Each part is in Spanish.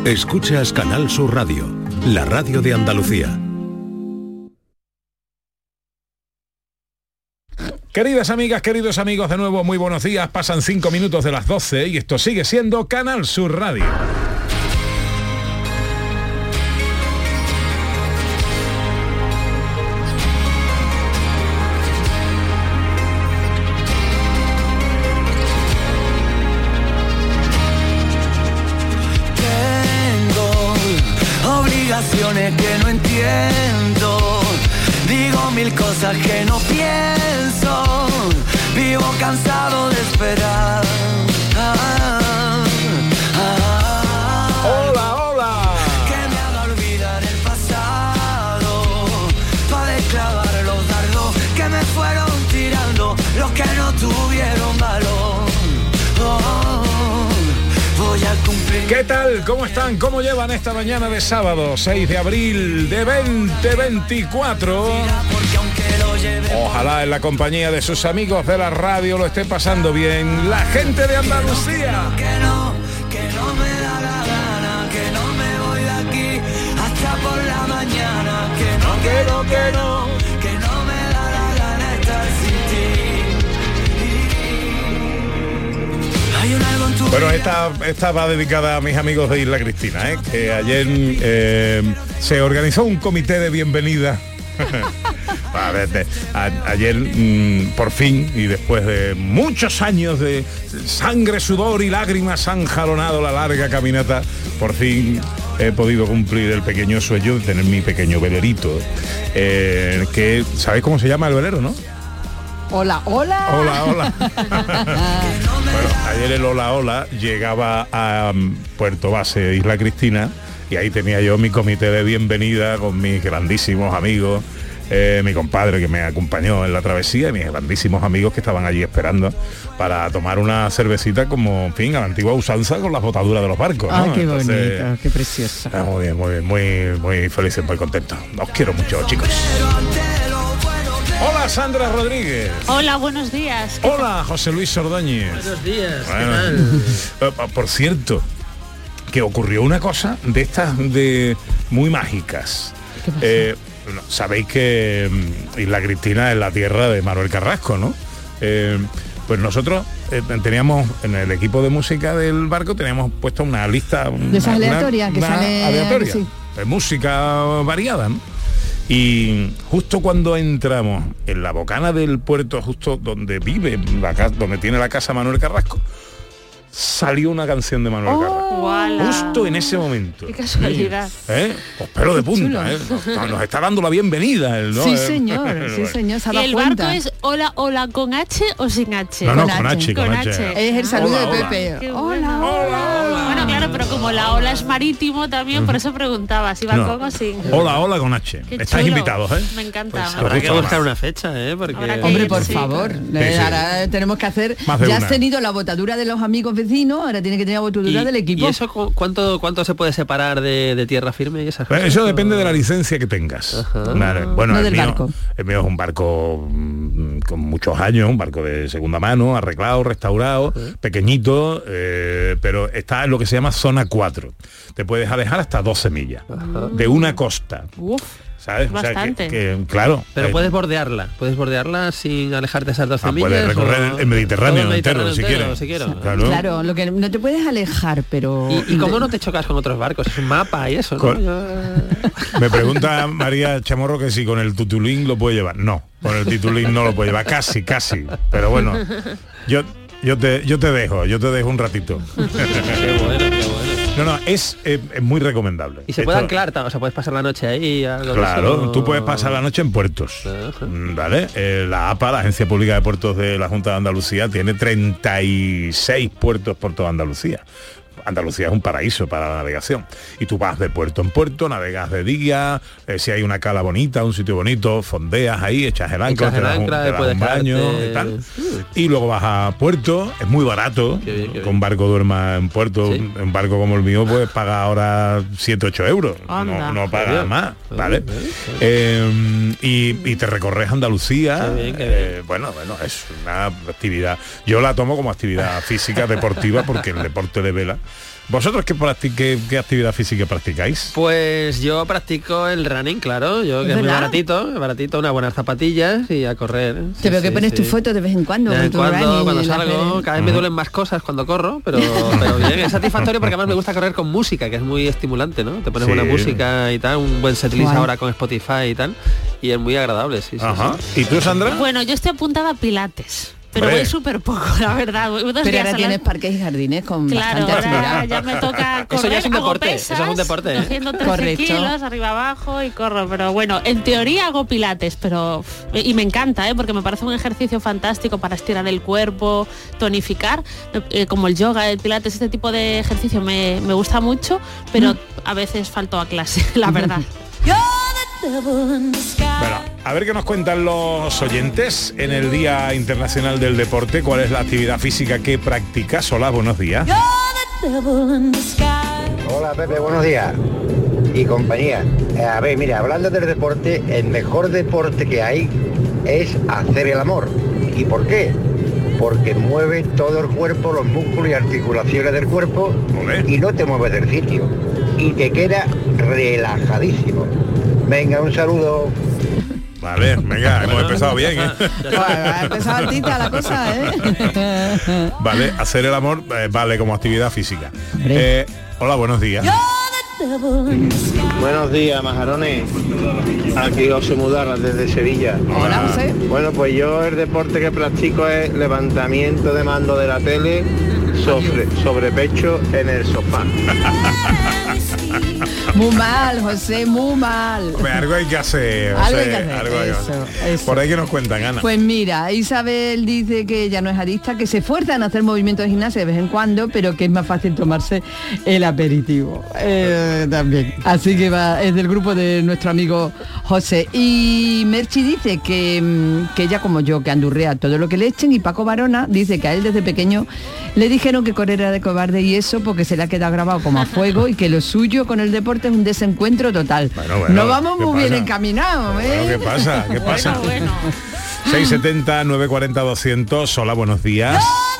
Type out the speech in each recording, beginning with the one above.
Escuchas Canal Sur Radio, la radio de Andalucía. Queridas amigas, queridos amigos, de nuevo muy buenos días. Pasan 5 minutos de las 12 y esto sigue siendo Canal Sur Radio. Que no entiendo, digo mil cosas que no pienso, vivo cansado de esperar. Hola, hola. Que me haga olvidar el pasado, para clavar los dardos que me fueron tirando los que no tuvieron valor. Voy a cumplir. ¿Qué tal? ¿Cómo están? ¿Cómo llevan esta mañana de sábado 6 de abril de 2024? Ojalá en la compañía de sus amigos de la radio lo esté pasando bien la gente de Andalucía. Que no me da la gana, que no me voy de aquí hasta por la mañana, que no me da la gana estar sin ti. Hay un algo en tu Bueno, esta va dedicada a mis amigos de Isla Cristina, que ayer se organizó un comité de bienvenida. Ayer, por fin, y después de muchos años de sangre, sudor y lágrimas, han jalonado la larga caminata, por fin he podido cumplir el pequeño sueño de tener mi pequeño velerito, que, ¿sabéis cómo se llama el velero, no? Hola, hola. Hola, hola. Bueno, ayer el hola, hola llegaba a Puerto Base, Isla Cristina, y ahí tenía yo mi comité de bienvenida con mis grandísimos amigos, mi compadre que me acompañó en la travesía y mis grandísimos amigos que estaban allí esperando para tomar una cervecita como, en fin, a la antigua usanza con las botaduras de los barcos, ¿no? Ah, qué bonito, qué precioso. Muy bien, muy felices, muy contentos. Os quiero mucho, chicos. Hola, Sandra Rodríguez. Hola, buenos días. Hola, José Luis Ordóñez. Buenos días. Bueno. Por cierto, que ocurrió una cosa de estas de muy mágicas. Sabéis que Isla Cristina es la tierra de Manuel Carrasco, ¿no? Pues nosotros teníamos en el equipo de música del barco teníamos puesto una lista de esas aleatorias que sale aleatoria, sí, de música variada, ¿no? Y justo cuando entramos en la bocana del puerto, justo donde vive, donde tiene la casa Manuel Carrasco, salió una canción de Manuel Carrasco. ¡Voilà! Justo en ese momento. ¡Qué casualidad! Pues pelo de punta, nos está dando la bienvenida. ¿No? Sí, señor, sí, señor, se ha ¿Y dado el cuenta. barco es hola, hola con H o sin H? No, Con con H. H, con H. Es el saludo Hola, de hola. Pepe. Qué Hola, bueno. hola. Bueno, claro, pero como la ola es marítimo también, por eso preguntaba si va No. con o sin. Hola con H. Qué Estáis chulo. invitados, Me encanta. Pues me habrá que encanta. buscar una fecha, porque... Habrá que Hombre, ir, por sí, favor, sí. ahora tenemos que hacer, Más de ya una. has tenido la botadura de los amigos vecinos, ahora tiene que tener la botadura del equipo. ¿Y eso cuánto se puede separar de tierra firme y esas cosas? Eso depende de la licencia que tengas. Ajá. Vale. Bueno, No el del mío, barco. el mío es un barco con muchos años, un barco de segunda mano, arreglado, restaurado, pequeñito, pero está en lo que se llama zona 4. Te puedes alejar hasta 12 millas de una costa. Uf, ¿Sabes? Bastante. Claro. Pero puedes bordearla sin alejarte esas 12 millas. Puedes recorrer o- el Mediterráneo todo el entero, si quieres. si quieres. Claro. Claro, lo que no te puedes alejar, pero... ¿Y cómo no te chocas con otros barcos? Es un mapa y eso, ¿no? Con- Me pregunta María Chamorro que si con el tutulín lo puede llevar. No, con el tutulín no lo puede llevar. Casi. Pero bueno, yo te dejo un ratito. Qué bueno. No, es muy recomendable. Y se puede Esto- anclar, o sea, puedes pasar la noche ahí. Algo de Claro, eso, tú puedes pasar la noche en puertos. Ajá. ¿Vale? La APA, la Agencia Pública de Puertos de la Junta de Andalucía, tiene 36 puertos por toda Andalucía. Andalucía es un paraíso para la navegación. Y tú vas de puerto en puerto, navegas de día, si hay una cala bonita, un sitio bonito, fondeas ahí, echas el ancla, Echas el ancla, te das puedes un baño quedarte- y tal. Y luego vas a puerto, es muy barato, Qué bien, qué que un barco duerma en puerto, Sí. un barco como el mío pues paga ahora 7-8 euros, Anda. no paga Bien. más, ¿vale? Y te recorres Andalucía. Qué bien, qué bien. Bueno, es una actividad. Yo la tomo como actividad física, deportiva, porque el deporte de vela ¿Vosotros qué actividad física practicáis? Pues yo practico el running, claro, yo que es muy baratito, unas buenas zapatillas y a correr. Te veo que pones tu foto de vez en cuando. De vez en tu cuando, running cuando y salgo, cada vez me duelen más cosas cuando corro, pero bien, es satisfactorio porque además me gusta correr con música, que es muy estimulante, ¿no? Te pones buena música y tal, un buen setlist ahora con Spotify y tal, y es muy agradable, sí. ¿Y tú, Sandra? Bueno, yo estoy apuntada a Pilates. Pero voy súper poco, la verdad. Pero ahora tienes parques y jardines con bastante actividad. Ya me toca correr. Eso ya es un deporte, eso es un deporte. Haciendo 13 kilos arriba abajo y corro. Pero bueno, en teoría hago pilates, pero... Y me encanta, porque me parece un ejercicio fantástico para estirar el cuerpo, tonificar, como el yoga, el pilates, este tipo de ejercicio me gusta mucho, pero a veces falto a clase, la verdad. Bueno, a ver qué nos cuentan los oyentes en el Día Internacional del Deporte. ¿Cuál es la actividad física que practicas? Hola, buenos días. Hola, Pepe, buenos días. Y compañía. A ver, mira, hablando del deporte, el mejor deporte que hay es hacer el amor. ¿Y por qué? Porque mueve todo el cuerpo, los músculos y articulaciones del cuerpo, y no te mueves del sitio. Y te queda relajadísimo. Venga, un saludo. Vale, venga, hemos empezado bien, ¿eh? Bueno, ha empezado altita la cosa, ¿eh? Vale, hacer el amor vale como actividad física. Hola, buenos días. Buenos días, majarones. Aquí José Mudarra desde Sevilla. Hola, José. Bueno, pues yo el deporte que practico es levantamiento de mando de la tele sobre pecho en el sofá. Muy mal, José, muy mal. Algo hay que hacer. Algo hay que hacer. Eso. Por ahí que nos cuentan, Ana. Pues mira, Isabel dice que ella no es adicta, que se esfuerza en hacer movimientos de gimnasia de vez en cuando, pero que es más fácil tomarse el aperitivo. También. Así que es del grupo de nuestro amigo José. Y Merchi dice que ella, como yo, que andurrea todo lo que le echen, y Paco Barona dice que a él desde pequeño le dijeron que correr era de cobarde y eso porque se le ha quedado grabado como a fuego y que lo suyo con el deporte es un desencuentro total. Bueno, no vamos muy bien encaminados, ¿eh? Bueno, ¿qué pasa? ¿Qué pasa? Bueno. 670 940 200. Hola, buenos días.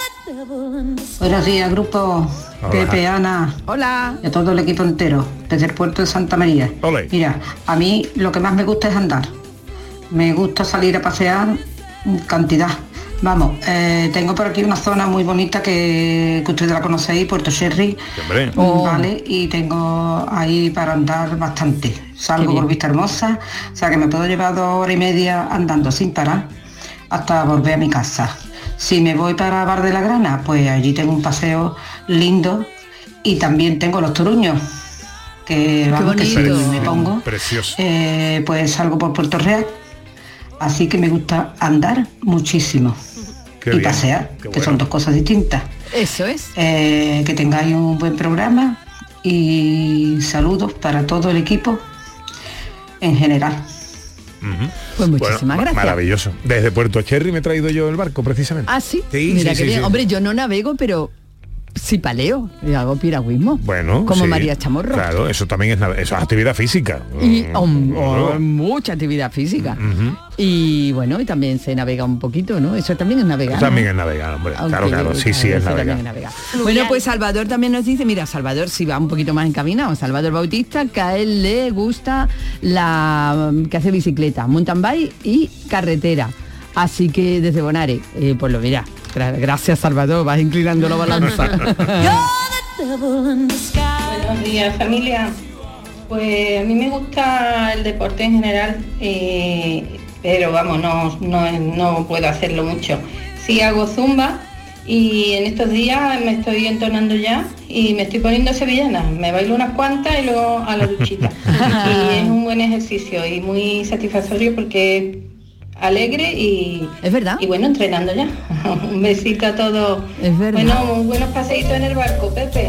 Buenos días, grupo. Hola. Pepe, Ana. Hola. Y a todo el equipo entero, desde el puerto de Santa María. Ole. Mira, a mí lo que más me gusta es andar. Me gusta salir a pasear cantidad. Vamos, tengo por aquí una zona muy bonita que ustedes la conocéis, Puerto Sherry. Hombre. Vale, y tengo ahí para andar bastante. Salgo por Vista Hermosa, o sea que me puedo llevar 2 horas y media andando sin parar hasta volver a mi casa. Si me voy para Bar de la Grana, pues allí tengo un paseo lindo y también tengo los Toruños, que vamos, que si me pongo, precioso. Pues salgo por Puerto Real. Así que me gusta andar muchísimo. Qué y bien, pasear, qué que bueno. son dos cosas distintas. Eso es. Que tengáis un buen programa y saludos para todo el equipo en general. Pues muchísimas gracias. Maravilloso. Desde Puerto Cherry me he traído yo el barco, precisamente. Ah, sí. Sí, Mira sí, que sí, bien. sí. Hombre, yo no navego, pero sí paleo y hago piragüismo. Bueno, como sí, María Chamorro. Claro, eso también eso es actividad física. Y mucha actividad física. Y bueno, y también se navega un poquito, ¿no? Eso también es navegar. También ¿no? es navegar, hombre. Aunque Claro, sí, es navegar. Bueno, pues Salvador también nos dice, mira, Salvador sí va un poquito más encaminado, Salvador Bautista, que a él le gusta que hace bicicleta, mountain bike y carretera. Así que desde Bonares, pues lo mira. Gracias, Salvador, vas inclinando la balanza. Buenos días, familia. Pues a mí me gusta el deporte en general, pero vamos, no puedo hacerlo mucho. Sí hago zumba y en estos días me estoy entonando ya y me estoy poniendo sevillana. Me bailo unas cuantas y luego a la duchita. Y es un buen ejercicio y muy satisfactorio porque alegre y es verdad, y bueno, entrenando ya. Un besito a todos. Es verdad. Bueno, buenos paseitos en el barco, Pepe.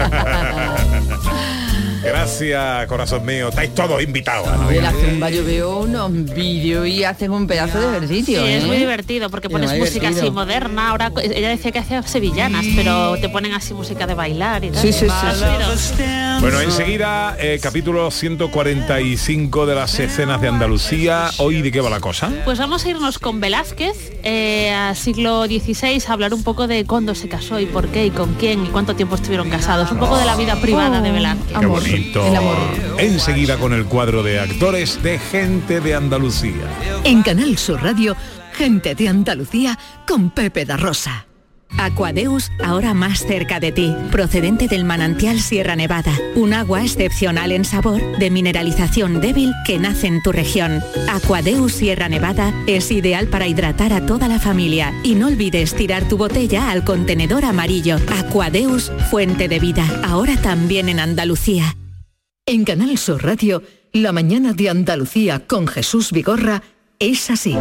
Gracias, corazón mío. Estáis todos invitados. De la zumba yo veo unos vídeos y hacen un pedazo de ejercicio. Sí, es muy divertido porque pones música así moderna. Ahora ella decía que hacía sevillanas, pero te ponen así música de bailar y tal. Sí. Divertido. Bueno, enseguida, capítulo 145 de las escenas de Andalucía. ¿Hoy de qué va la cosa? Pues vamos a irnos con Velázquez, a siglo XVI, a hablar un poco de cuándo se casó y por qué y con quién y cuánto tiempo estuvieron casados. Un poco de la vida privada de Velázquez. Qué bonito. El amor. Enseguida con el cuadro de actores de Gente de Andalucía. En Canal Sur Radio, Gente de Andalucía con Pepe da Rosa. Aquadeus, ahora más cerca de ti, procedente del manantial Sierra Nevada, un agua excepcional en sabor, de mineralización débil que nace en tu región. Aquadeus Sierra Nevada es ideal para hidratar a toda la familia y no olvides tirar tu botella al contenedor amarillo. Aquadeus, fuente de vida, ahora también en Andalucía. En Canal Sur Radio, la mañana de Andalucía con Jesús Vigorra es así.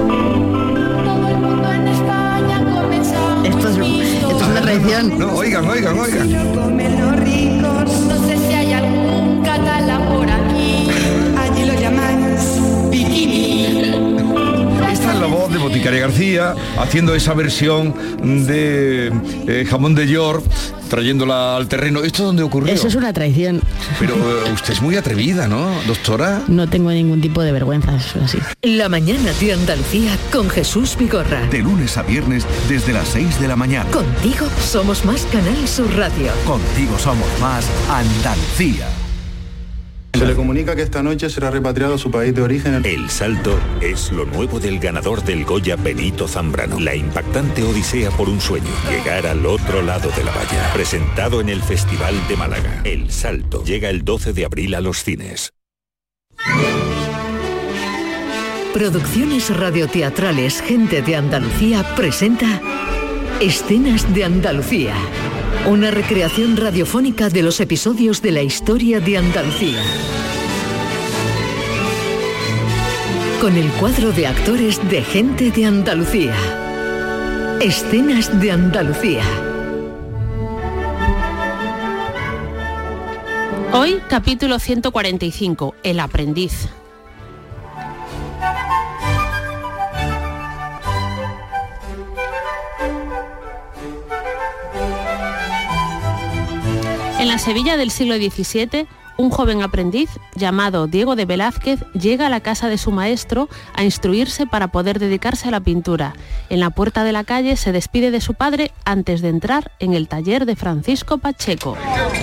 Esto es una tradición. No, oigan. Comen los ricos, no sé si hay algún catalán por aquí. Allí lo llaman bikini. Esta es la voz de Boticaria García haciendo esa versión de jamón de York, trayéndola al terreno. ¿Esto dónde ocurrió? Eso es una traición. Pero usted es muy atrevida, ¿no, doctora? No tengo ningún tipo de vergüenza, eso así. La mañana de Andalucía con Jesús Vigorra. De lunes a viernes desde las 6 de la mañana. Contigo somos más Canal Sur Radio. Contigo somos más Andalucía. Se le comunica que esta noche será repatriado a su país de origen. El Salto es lo nuevo del ganador del Goya Benito Zambrano. La impactante odisea por un sueño. Llegar al otro lado de la valla. Presentado en el Festival de Málaga. El Salto llega el 12 de abril a los cines. Producciones radioteatrales Gente de Andalucía presenta Escenas de Andalucía. Una recreación radiofónica de los episodios de la historia de Andalucía. Con el cuadro de actores de Gente de Andalucía. Escenas de Andalucía. Hoy, capítulo 145, El aprendiz. En la Sevilla del siglo XVII, un joven aprendiz llamado Diego de Velázquez llega a la casa de su maestro a instruirse para poder dedicarse a la pintura. En la puerta de la calle se despide de su padre antes de entrar en el taller de Francisco Pacheco.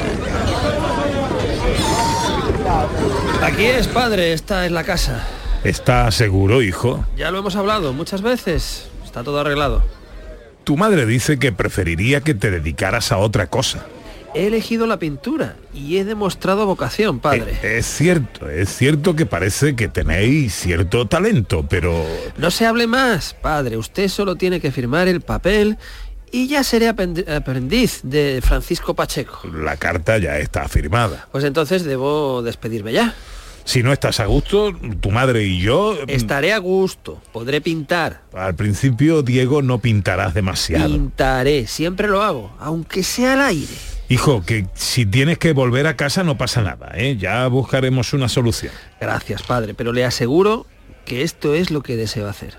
Aquí es, padre, esta es la casa. ¿Estás seguro, hijo? Ya lo hemos hablado muchas veces, está todo arreglado. Tu madre dice que preferiría que te dedicaras a otra cosa. He elegido la pintura y he demostrado vocación, padre. Es cierto que parece que tenéis cierto talento, pero... No se hable más, padre. Usted solo tiene que firmar el papel y ya seré aprendiz de Francisco Pacheco. La carta ya está firmada. Pues entonces debo despedirme ya. Si no estás a gusto, tu madre y yo... Estaré a gusto, podré pintar. Al principio, Diego, no pintarás demasiado. Pintaré, siempre lo hago, aunque sea al aire. Hijo, que si tienes que volver a casa no pasa nada, ¿eh? Ya buscaremos una solución. Gracias, padre, pero le aseguro que esto es lo que deseo hacer.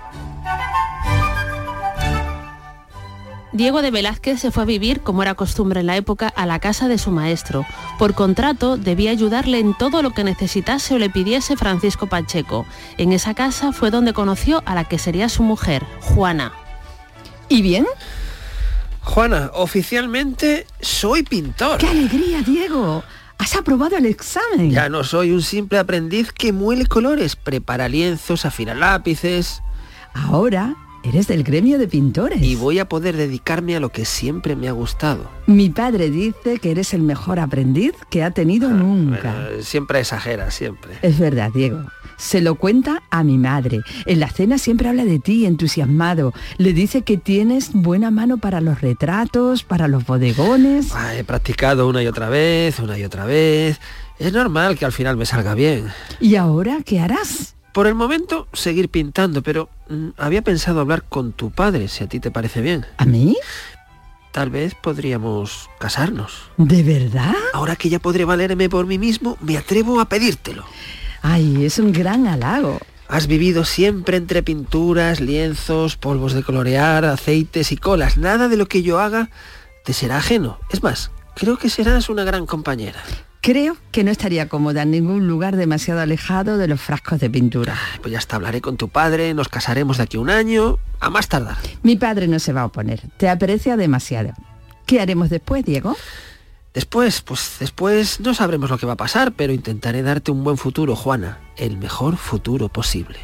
Diego de Velázquez se fue a vivir, como era costumbre en la época, a la casa de su maestro. Por contrato, debía ayudarle en todo lo que necesitase o le pidiese Francisco Pacheco. En esa casa fue donde conoció a la que sería su mujer, Juana. ¿Y bien? Juana, oficialmente soy pintor. ¡Qué alegría, Diego! ¡Has aprobado el examen! Ya no soy un simple aprendiz que muele colores, prepara lienzos, afina lápices. Ahora eres del gremio de pintores. Y voy a poder dedicarme a lo que siempre me ha gustado. Mi padre dice que eres el mejor aprendiz que ha tenido nunca. Bueno, siempre exagera, siempre. Es verdad, Diego. Se lo cuenta a mi madre. En la cena siempre habla de ti, entusiasmado. Le dice que tienes buena mano para los retratos, para los bodegones. He practicado una y otra vez. Es normal que al final me salga bien. ¿Y ahora qué harás? Por el momento, seguir pintando, pero había pensado hablar con tu padre, si a ti te parece bien. ¿A mí? Tal vez podríamos casarnos. ¿De verdad? Ahora que ya podré valerme por mí mismo, me atrevo a pedírtelo. Ay, es un gran halago. Has vivido siempre entre pinturas, lienzos, polvos de colorear, aceites y colas. Nada de lo que yo haga te será ajeno. Es más, creo que serás una gran compañera. Creo que no estaría cómoda en ningún lugar demasiado alejado de los frascos de pintura. Pues ya está, hablaré con tu padre, nos casaremos de aquí a un año, a más tardar. Mi padre no se va a oponer, te aprecia demasiado. ¿Qué haremos después, Diego? Después no sabremos lo que va a pasar, pero intentaré darte un buen futuro, Juana, el mejor futuro posible.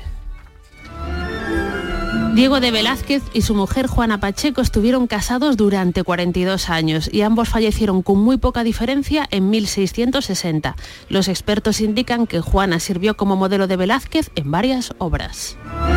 Diego de Velázquez y su mujer Juana Pacheco estuvieron casados durante 42 años y ambos fallecieron con muy poca diferencia en 1660. Los expertos indican que Juana sirvió como modelo de Velázquez en varias obras.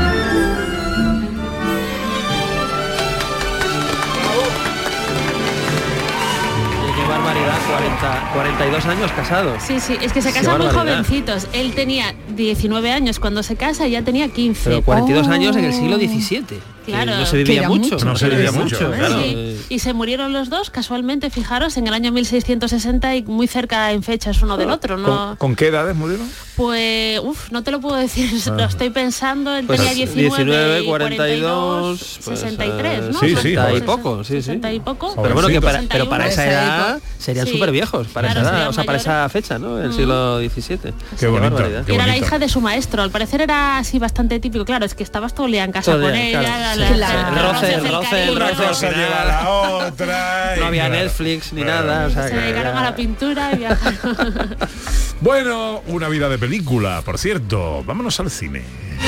Qué barbaridad, 42 años casados. Sí, es que se casan muy jovencitos. Él tenía 19 años cuando se casa y ya tenía 15. Pero 42 años en el siglo XVII. Claro. No se vivía mucho. No se vivía mucho, claro. Sí. Y se murieron los dos casualmente, fijaros, en el año 1660 y muy cerca en fechas uno del otro. ¿No? ¿Con qué edades murieron? Pues, no te lo puedo decir, lo estoy pensando. Él tenía 19, 42, 63, ¿no? Sí, 60 y poco, sí. 60 y poco. Pero bueno, que pero para esa edad edad serían súper viejos, para esa edad, o sea, para esa fecha, ¿no? El siglo XVII. Qué bonito. Era la hija de su maestro, al parecer era así bastante típico. Claro, es que estabas todo el día en casa con ella. El roce se lleva a la otra. No había Netflix ni nada. O sea, se dedicaron a la pintura y viajaron. Bueno, una vida de película, por cierto. Vámonos al cine.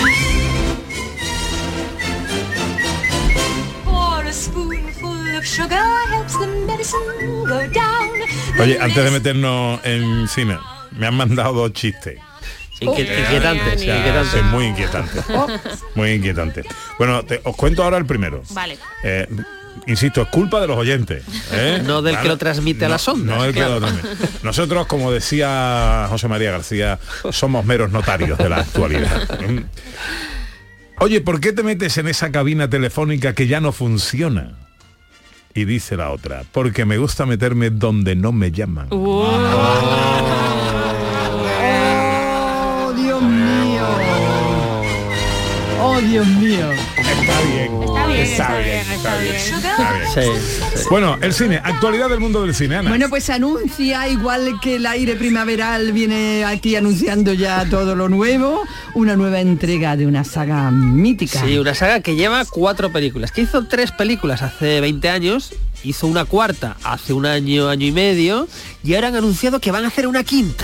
Oye, antes de meternos en cine, me han mandado 2 chistes. Inquietantes. Sí, muy inquietante. Muy inquietante. Bueno, os cuento ahora el primero. Vale. Insisto, es culpa de los oyentes. No del que lo transmite a las ondas. No del que lo transmite. Nosotros, como decía José María García, somos meros notarios de la actualidad. Oye, ¿por qué te metes en esa cabina telefónica que ya no funciona? Y dice la otra, porque me gusta meterme donde no me llaman. ¡Oh, Dios mío! Está bien. Sí. Bueno, el cine, actualidad del mundo del cine, Ana. Bueno, pues anuncia, igual que el aire primaveral viene aquí anunciando ya todo lo nuevo, una nueva entrega de una saga mítica. Sí, una saga que lleva 4 películas, que hizo 3 películas hace 20 años, hizo una cuarta hace un año y medio, y ahora han anunciado que van a hacer una quinta.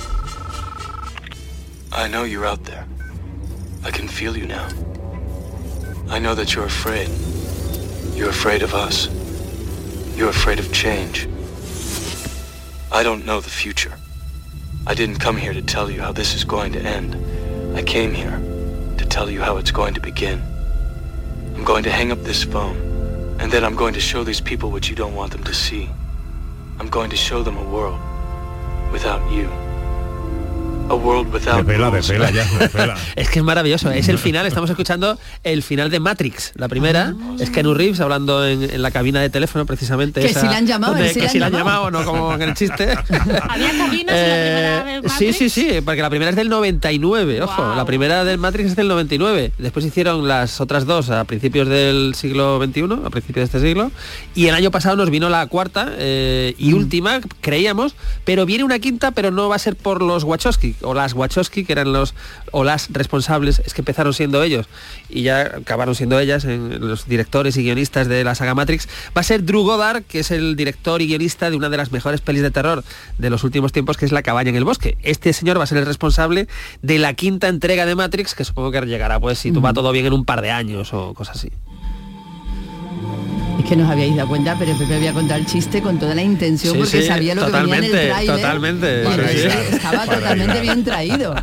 I know you're out there. I can feel you now. I know that you're afraid. You're afraid of us. You're afraid of change. I don't know the future. I didn't come here to tell you how this is going to end. I came here to tell you how it's going to begin. I'm going to hang up this phone, and then I'm going to show these people what you don't want them to see. I'm going to show them a world without you. A world without rules. Es que es maravilloso, es el final, estamos escuchando el final de Matrix, la primera, es Keanu Reeves hablando en la cabina de teléfono precisamente. Que si la han llamado, que si la han llamado, no como en el chiste. ¿Había cabinas en la primera de Matrix? Sí, porque la primera es del 99, ojo, la primera del Matrix es del 99, después hicieron las otras 2 a principios del siglo XXI, a principios de este siglo, y el año pasado nos vino la cuarta y última, creíamos, pero viene una quinta, pero no va a ser por los Wachowski, o las Wachowski, que eran las responsables, es que empezaron siendo ellos y ya acabaron siendo ellas, los directores y guionistas de la saga Matrix. Va a ser Drew Goddard, que es el director y guionista de una de las mejores pelis de terror de los últimos tiempos, que es La cabaña en el bosque. Este señor va a ser el responsable de la quinta entrega de Matrix, que supongo que llegará, pues, si va todo bien, en un par de años o cosas así. Es que no os habíais dado cuenta, pero Pepe había contado el chiste con toda la intención, porque sabía lo que venía en el tráiler. Totalmente. Estaba totalmente bien traído.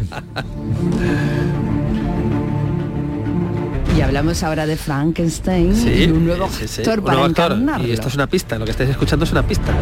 Y hablamos ahora de Frankenstein, y un nuevo actor para encarnarlo. Y esto es una pista, lo que estáis escuchando es una pista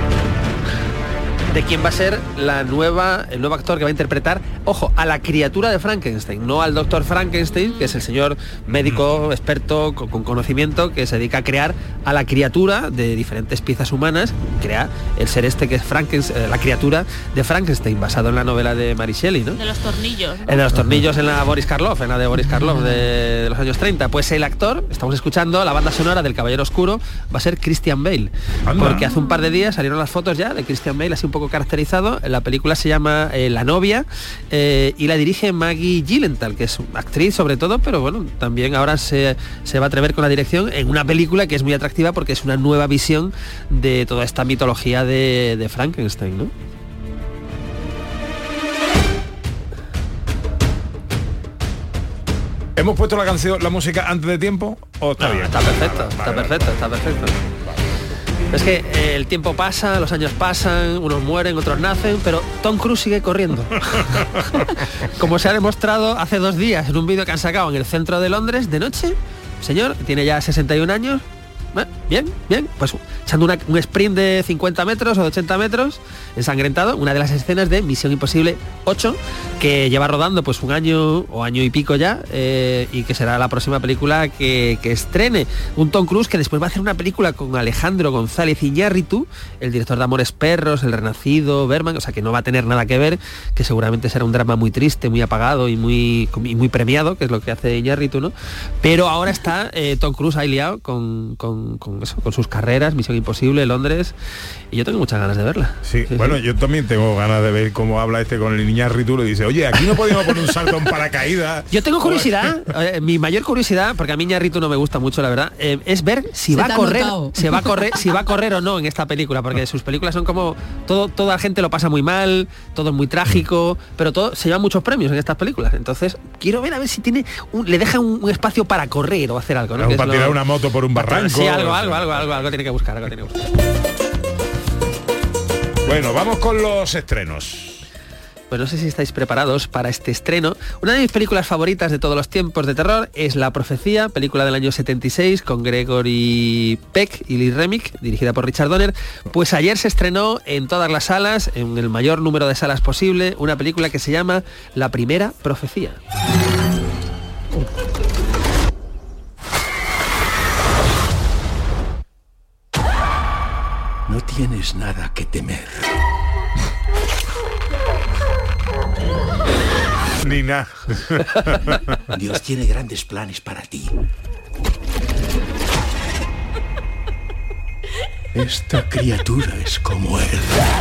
de quién va a ser el nuevo actor que va a interpretar, ojo, a la criatura de Frankenstein, no al doctor Frankenstein, que es el señor médico experto con conocimiento que se dedica a crear a la criatura de diferentes piezas humanas, crea el ser este que es Frankenstein, la criatura de Frankenstein, basado en la novela de Mary Shelley, ¿no? De los tornillos, ¿no? En los tornillos, en la de Boris Karloff de los años 30. Pues el actor, estamos escuchando, la banda sonora del Caballero Oscuro va a ser Christian Bale. Porque hace un par de días salieron las fotos ya de Christian Bale así un poco poco caracterizado. La película se llama La novia y la dirige Maggie Gyllenhaal, que es actriz sobre todo, pero bueno, también ahora se va a atrever con la dirección en una película que es muy atractiva porque es una nueva visión de toda esta mitología de Frankenstein, ¿no? ¿Hemos puesto la canción, la música antes de tiempo o está bien? Está perfecto, está perfecto. Es que el tiempo pasa, los años pasan, unos mueren, otros nacen, pero Tom Cruise sigue corriendo. Como se ha demostrado hace 2 días en un vídeo que han sacado en el centro de Londres de noche, señor, tiene ya 61 años, bien, pues echando un sprint de 50 metros o de 80 metros, ensangrentado, una de las escenas de Misión Imposible 8, que lleva rodando pues 1 año o año y pico ya, y que será la próxima película que estrene. Un Tom Cruise que después va a hacer una película con Alejandro González Iñárritu, el director de Amores Perros, El Renacido, Berman, o sea que no va a tener nada que ver, que seguramente será un drama muy triste, muy apagado y muy premiado, que es lo que hace Iñárritu, ¿no? Pero ahora está Tom Cruise ahí liado con sus carreras, Misión Imposible, Londres, y yo tengo muchas ganas de verla. Sí, bueno, yo también tengo ganas de ver cómo habla con el Iñárritu, le dice, oye, aquí no podemos poner un salto en paracaídas. Yo tengo curiosidad, mi mayor curiosidad, porque a mí Iñárritu no me gusta mucho, la verdad, es ver si va a correr o no en esta película, porque sus películas son como toda la gente lo pasa muy mal, todo es muy trágico, pero todo se llevan muchos premios en estas películas. Entonces, quiero ver a ver si le deja un espacio para correr o hacer algo, ¿no? Para tirar una moto por un barranco. Sí, algo tiene que buscar, Bueno, vamos con los estrenos. Pues no sé si estáis preparados para este estreno. Una de mis películas favoritas de todos los tiempos de terror es La Profecía, película del año 76 con Gregory Peck y Lee Remick, dirigida por Richard Donner. Pues ayer se estrenó en todas las salas, en el mayor número de salas posible, una película que se llama La Primera Profecía. No tienes nada que temer. Ni nada. Dios tiene grandes planes para ti. Esta criatura es como él.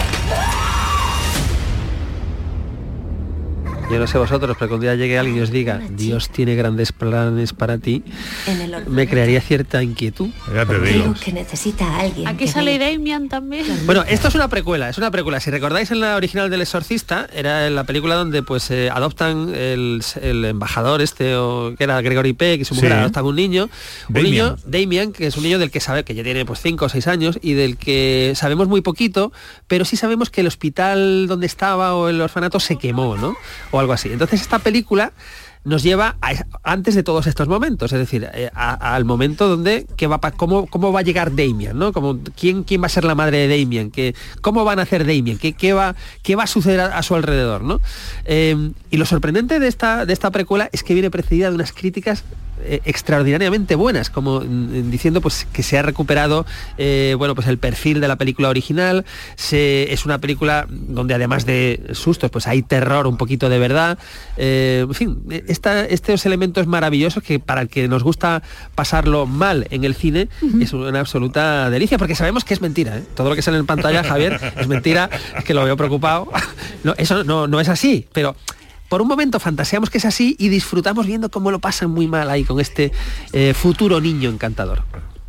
Yo no sé vosotros, pero que un día llegue alguien y os diga Dios tiene grandes planes para ti, me crearía cierta inquietud. Ya te digo. Que necesita a alguien. Aquí sale Damian también. Bueno, esto es una precuela. Si recordáis en la original del Exorcista, era la película donde pues adoptan el embajador que era Gregory Peck y su mujer adoptan un niño, Damian, que es un niño del que sabe que ya tiene pues 5 o 6 años y del que sabemos muy poquito, pero sí sabemos que el hospital donde estaba o el orfanato se quemó, ¿no? O algo así. Entonces esta película nos lleva antes de todos estos momentos, es decir, al momento donde cómo va a llegar Damian, ¿no? ¿Quién va a ser la madre de Damian? ¿Cómo van a hacer Damian? ¿Qué va a suceder a su alrededor, ¿no? Y lo sorprendente de esta precuela es que viene precedida de unas críticas extraordinariamente buenas, como diciendo pues que se ha recuperado pues el perfil de la película original. Es una película donde además de sustos pues hay terror, un poquito de verdad, en fin, estos elementos maravillosos que para el que nos gusta pasarlo mal en el cine es una absoluta delicia, porque sabemos que es mentira, ¿eh? Todo lo que sale en pantalla, Javier, es mentira, es que lo veo preocupado. No, eso no es así, pero por un momento fantaseamos que es así y disfrutamos viendo cómo lo pasan muy mal ahí con este futuro niño encantador.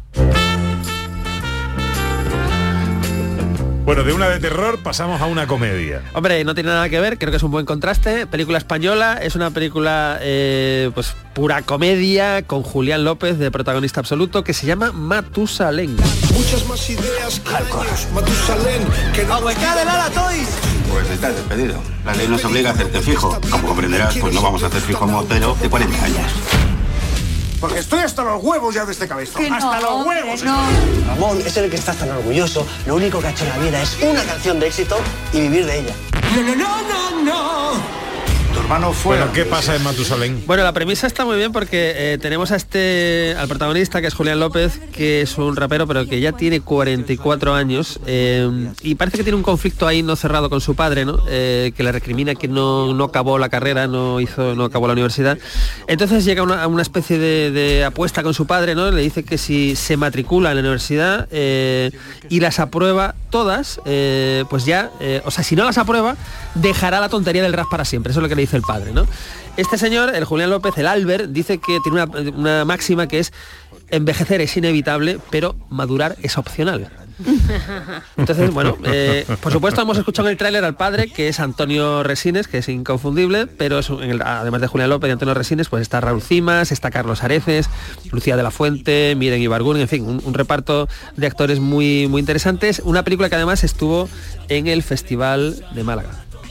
Bueno, de una de terror pasamos a una comedia. Hombre, no tiene nada que ver, creo que es un buen contraste. Película española, es una película pues pura comedia, con Julián López de protagonista absoluto, que se llama Matusalén. Muchas más ideas que años, Matusalén, que no... Pues estás despedido. La ley nos obliga a hacerte fijo. Como comprenderás, pues no vamos a hacer fijo a un motero de 40 años. Porque estoy hasta los huevos ya de este cabezón. ¡Hasta los huevos! No. Ramón es el que está tan orgulloso. Lo único que ha hecho en la vida es una canción de éxito y vivir de ella. No. manos fuera. Bueno, ¿qué pasa en Matusalén? Bueno, la premisa está muy bien porque tenemos al protagonista, que es Julián López, que es un rapero, pero que ya tiene 44 años y parece que tiene un conflicto ahí no cerrado con su padre, ¿no? Que le recrimina que no acabó la carrera, no acabó la universidad. Entonces llega a una especie de apuesta con su padre, ¿no? Le dice que si se matricula en la universidad y las aprueba todas, pues ya, o sea, si no las aprueba, dejará la tontería del rap para siempre. Eso es lo que le dice el padre, ¿no? Este señor, el Julián López, el Albert, dice que tiene una máxima que es: envejecer es inevitable, pero madurar es opcional. Entonces, bueno, por supuesto hemos escuchado en el tráiler al padre, que es Antonio Resines, que es inconfundible, pero además de Julián López y Antonio Resines, pues está Raúl Cimas, está Carlos Areces, Lucía de la Fuente, Miren Ibargún, en fin, un reparto de actores muy, muy interesantes. Una película que además estuvo en el Festival de Málaga.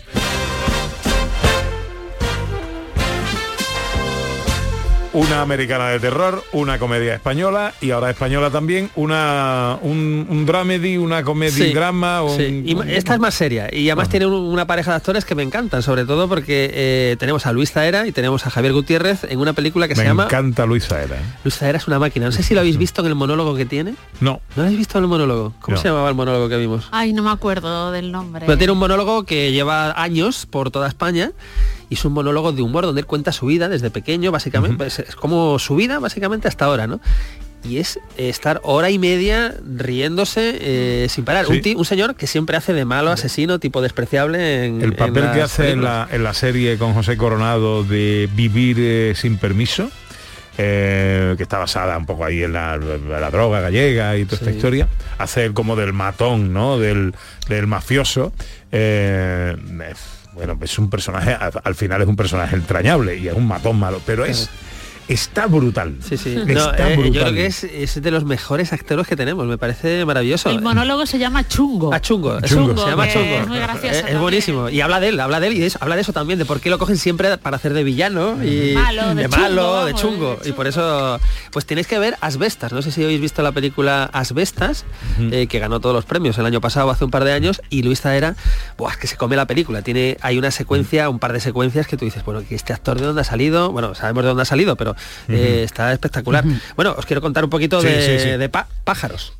Una americana de terror, una comedia española y ahora española también, un dramedy, una comedia drama. Sí. Y esta es más seria y además tiene una pareja de actores que me encantan, sobre todo porque tenemos a Luis Zahera y tenemos a Javier Gutiérrez en una película que se llama... Me encanta Luis Zahera. Luis Zahera es una máquina. No sé si lo habéis visto en el monólogo que tiene. No. ¿No lo habéis visto en el monólogo? ¿Cómo se llamaba el monólogo que vimos? Ay, no me acuerdo del nombre. Pero tiene un monólogo que lleva años por toda España. Y es un monólogo de humor donde él cuenta su vida desde pequeño, básicamente. Pues es como su vida, básicamente, hasta ahora, ¿no? Y es estar hora y media riéndose sin parar. Sí. Un señor que siempre hace de malo, asesino, tipo despreciable. El papel que hace en la serie con José Coronado de Vivir sin permiso, que está basada un poco ahí en la droga gallega y toda esta historia, hace como del matón, ¿no? Del mafioso. Bueno, es un personaje, al final es un personaje entrañable y es un matón malo, pero está brutal. Sí. Brutal. Yo creo que es de los mejores actores que tenemos, me parece maravilloso. El monólogo se llama Chungo. Chungo. Se llama Chungo. Es muy gracioso. Es buenísimo. Y habla de él y habla de eso también, de por qué lo cogen siempre para hacer de villano y de chungo. Y por eso, pues tenéis que ver Asbestas. No sé si habéis visto la película Asbestas, que ganó todos los premios el año pasado, hace un par de años, y Luis Zahera, que se come la película. Hay una secuencia, un par de secuencias que tú dices, bueno, que este actor de dónde ha salido, bueno, sabemos de dónde ha salido, pero está espectacular. Bueno, os quiero contar un poquito de pájaros.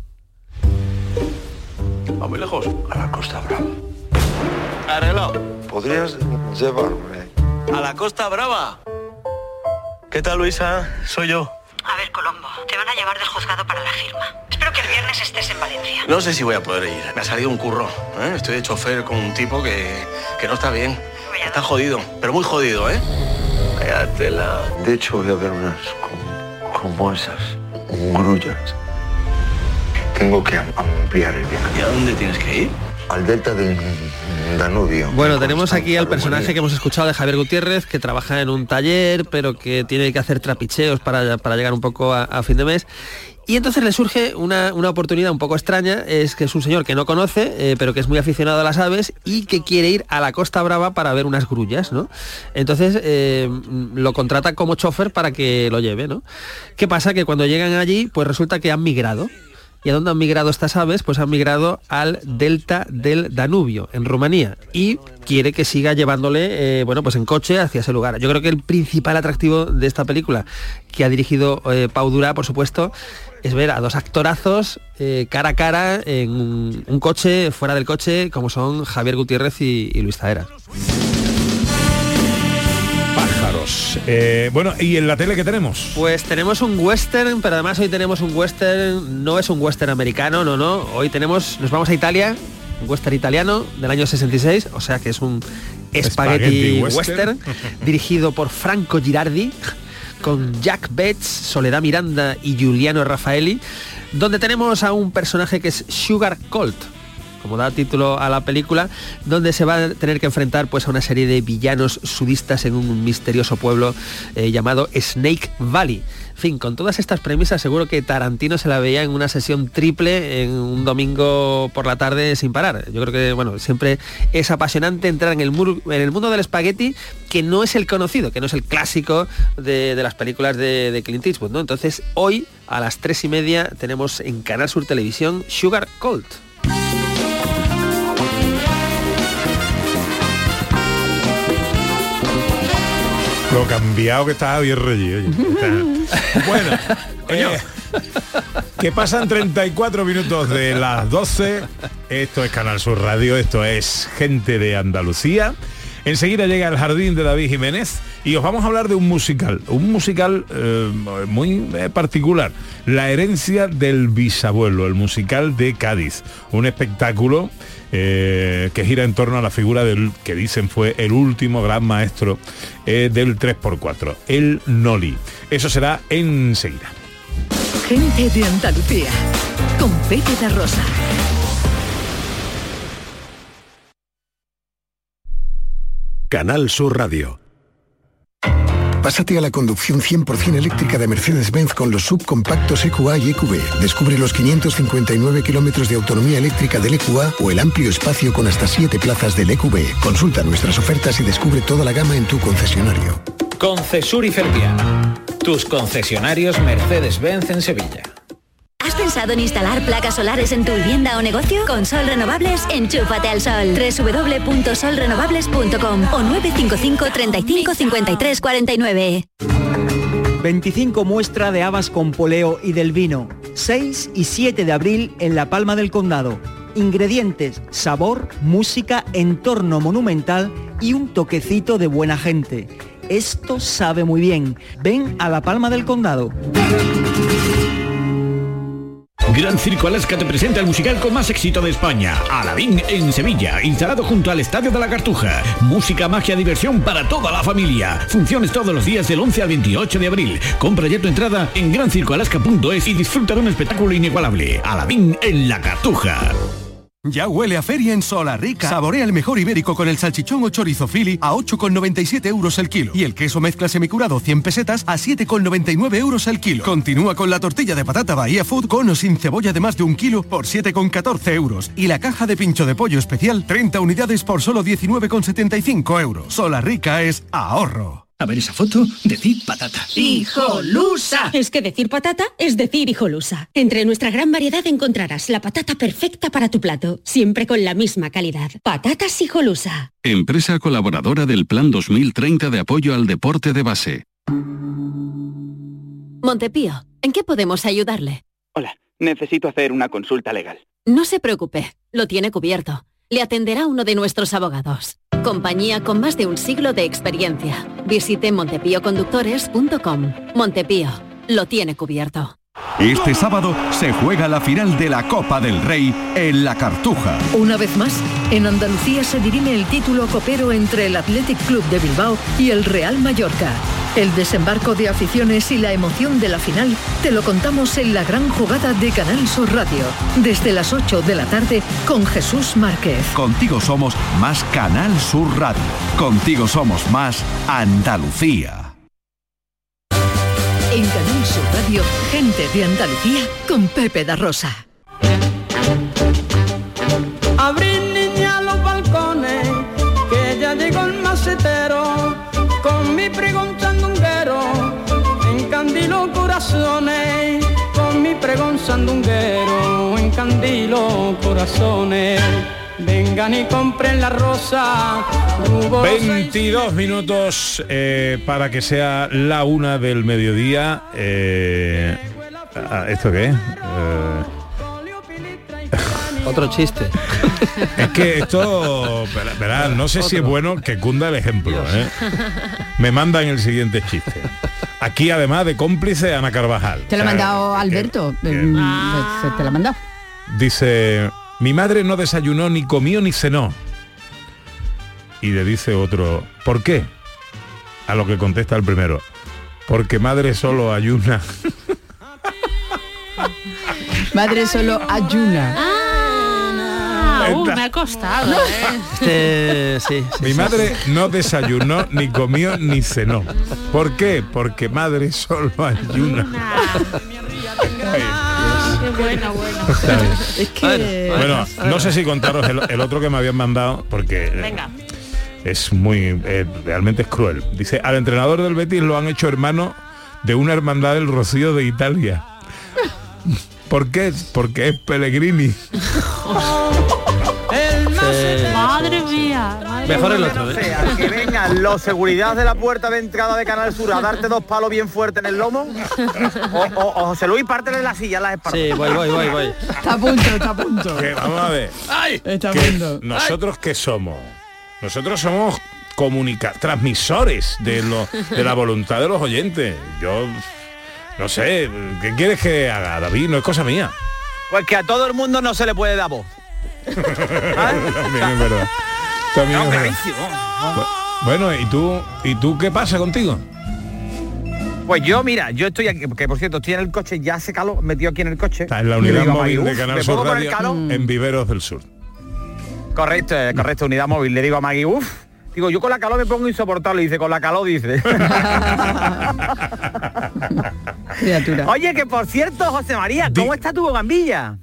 ¿Va muy lejos? A la Costa Brava. Arreglado. ¿Podrías llevarme? A la Costa Brava. ¿Qué tal, Luisa? Soy yo. A ver, Colombo, te van a llevar del juzgado para la firma. Espero que el viernes estés en Valencia. No sé si voy a poder ir. Me ha salido un curro. Estoy de chofer con un tipo que no está bien. Está jodido, pero muy jodido, ¿eh? Cállate-la. De hecho, voy a ver unas como esas grullas. Tengo que ampliar el viaje. ¿Y a dónde tienes que ir? Al delta del Danubio. Bueno, tenemos aquí al personaje que hemos escuchado de Javier Gutiérrez, que trabaja en un taller, pero que tiene que hacer trapicheos para llegar un poco a fin de mes. Y entonces le surge una oportunidad un poco extraña, es que es un señor que no conoce, pero que es muy aficionado a las aves y que quiere ir a la Costa Brava para ver unas grullas, ¿no? Entonces lo contrata como chofer para que lo lleve, ¿no? ¿Qué pasa? Que cuando llegan allí, pues resulta que han migrado. ¿Y a dónde han migrado estas aves? Pues han migrado al delta del Danubio, en Rumanía, y quiere que siga llevándole, pues en coche hacia ese lugar. Yo creo que el principal atractivo de esta película, que ha dirigido Pau Durá, por supuesto, es ver a dos actorazos cara a cara en un coche, fuera del coche, como son Javier Gutiérrez y Luis Zahera. Pájaros. Bueno, ¿y en la tele qué tenemos? Pues tenemos un western, pero además hoy tenemos un western, no es un western americano, no. Hoy nos vamos a Italia, un western italiano del año 66, o sea que es un spaghetti western dirigido por Franco Girardi, con Jack Betts, Soledad Miranda y Giuliano Raffaelli, donde tenemos a un personaje que es Sugar Colt, como da título a la película, donde se va a tener que enfrentar pues a una serie de villanos sudistas en un misterioso pueblo llamado Snake Valley. En fin, con todas estas premisas seguro que Tarantino se la veía en una sesión triple en un domingo por la tarde sin parar. Yo creo que, bueno, siempre es apasionante entrar en el mundo del espagueti, que no es el conocido, que no es el clásico de las películas de Clint Eastwood, ¿no? Entonces, hoy a las 3:30 tenemos en Canal Sur Televisión Sugar Colt. Lo cambiado que estaba bien Reyes. Bueno, que pasan 34 minutos de las 12. Esto es Canal Sur Radio, esto es Gente de Andalucía. Enseguida llega El Jardín de David Jiménez y os vamos a hablar de un musical muy particular, La herencia del bisabuelo, el musical de Cádiz, un espectáculo que gira en torno a la figura del que dicen fue el último gran maestro del 3x4, el Noli. Eso será enseguida. Gente de Andalucía, con Pepe da Rosa. Canal Sur Radio. Pásate a la conducción 100% eléctrica de Mercedes-Benz con los subcompactos EQA y EQB. Descubre los 559 kilómetros de autonomía eléctrica del EQA o el amplio espacio con hasta 7 plazas del EQB. Consulta nuestras ofertas y descubre toda la gama en tu concesionario. Concesur y Fervial, tus concesionarios Mercedes-Benz en Sevilla. ¿Has pensado en instalar placas solares en tu vivienda o negocio? Con Sol Renovables, enchúfate al sol. www.solrenovables.com o 955 35 53 49. 25 muestra de habas con poleo y del vino. 6 y 7 de abril en La Palma del Condado. Ingredientes, sabor, música, entorno monumental y un toquecito de buena gente. Esto sabe muy bien. Ven a La Palma del Condado. Gran Circo Alaska te presenta el musical con más éxito de España, Aladín en Sevilla, instalado junto al Estadio de la Cartuja. Música, magia, diversión para toda la familia. Funciones todos los días del 11 al 28 de abril. Compra ya tu entrada en grancircoalaska.es y disfruta de un espectáculo inigualable. Aladín en la Cartuja. Ya huele a feria en Solarrica. Saborea el mejor ibérico con el salchichón o chorizo Philly a 8,97 euros el kilo. Y el queso mezcla semicurado 100 pesetas a 7,99 euros el kilo. Continúa con la tortilla de patata Bahía Food con o sin cebolla de más de 1 kilo por 7,14 euros. Y la caja de pincho de pollo especial 30 unidades por solo 19,75 euros. Solarrica es ahorro. A ver esa foto, decir patata. ¡Hijolusa! Es que decir patata es decir hijolusa. Entre nuestra gran variedad encontrarás la patata perfecta para tu plato, siempre con la misma calidad. Patatas Hijolusa. Empresa colaboradora del Plan 2030 de apoyo al deporte de base. Montepío, ¿en qué podemos ayudarle? Hola, necesito hacer una consulta legal. No se preocupe, lo tiene cubierto. Le atenderá uno de nuestros abogados. Compañía con más de un siglo de experiencia. Visite montepíoconductores.com. Montepío, lo tiene cubierto. Este sábado se juega la final de la Copa del Rey en La Cartuja. Una vez más, en Andalucía se dirime el título copero entre el Athletic Club de Bilbao y el Real Mallorca. El desembarco de aficiones y la emoción de la final te lo contamos en la gran jugada de Canal Sur Radio, desde las 8 de la tarde con Jesús Márquez. Contigo somos más Canal Sur Radio. Contigo somos más Andalucía. En Canal Sur Radio, Gente de Andalucía con Pepe da Rosa. Abrir, niña, los balcones, que ya llegó el macetero, con mi pregón sandunguero, encandilo corazones, con mi pregón sandunguero, encandilo corazones. Vengan y compren la rosa. 22 minutos para que sea la 1 del mediodía. ¿Esto qué es? Otro chiste. Es que esto, verás, no sé si es bueno que cunda el ejemplo. Me mandan el siguiente chiste. Aquí, además de cómplice, Ana Carvajal. Te lo ha mandado Alberto. Te lo ha mandado. Dice: mi madre no desayunó, ni comió, ni cenó. Y le dice otro: ¿por qué? A lo que contesta el primero: porque madre solo ayuna. Madre solo ayuna. Me ha costado. Sí. Mi madre no desayunó, ni comió, ni cenó. ¿Por qué? Porque madre solo ayuna. Qué bueno. Es que... Bueno, no sé si contaros el otro que me habían mandado, porque venga. Es muy... realmente es cruel. Dice: al entrenador del Betis lo han hecho hermano de una hermandad del Rocío de Italia. ¿Por qué? Porque es Pellegrini. Madre mía. sea. Mejor el otro, O sea, que vengan los seguridad de la puerta de entrada de Canal Sur a darte 2 palos bien fuertes en el lomo. O José Luis, pártele la silla a las espaldas. Sí, voy. Está a punto. Que vamos a ver. Está a Que punto. ¿Nosotros qué somos? Nosotros somos transmisores de la voluntad de los oyentes. Yo no sé, ¿qué quieres que haga, David? No es cosa mía. Pues que a todo el mundo no se le puede dar voz. También es verdad. También es verdad. Bueno, ¿y tú qué pasa contigo? Pues yo, mira, yo estoy aquí, que por cierto, estoy en el coche, ya hace calor, metido aquí en el coche. Está en la unidad móvil de ¿me Canal puedo Sur poner Radio calor? en Viveros del Sur. Correcto, unidad móvil. Le digo a Maggie, digo, yo con la calor me pongo insoportable. Dice, con la calor, dice. Criatura. Oye, que por cierto, José María, ¿cómo está tu bogambilla?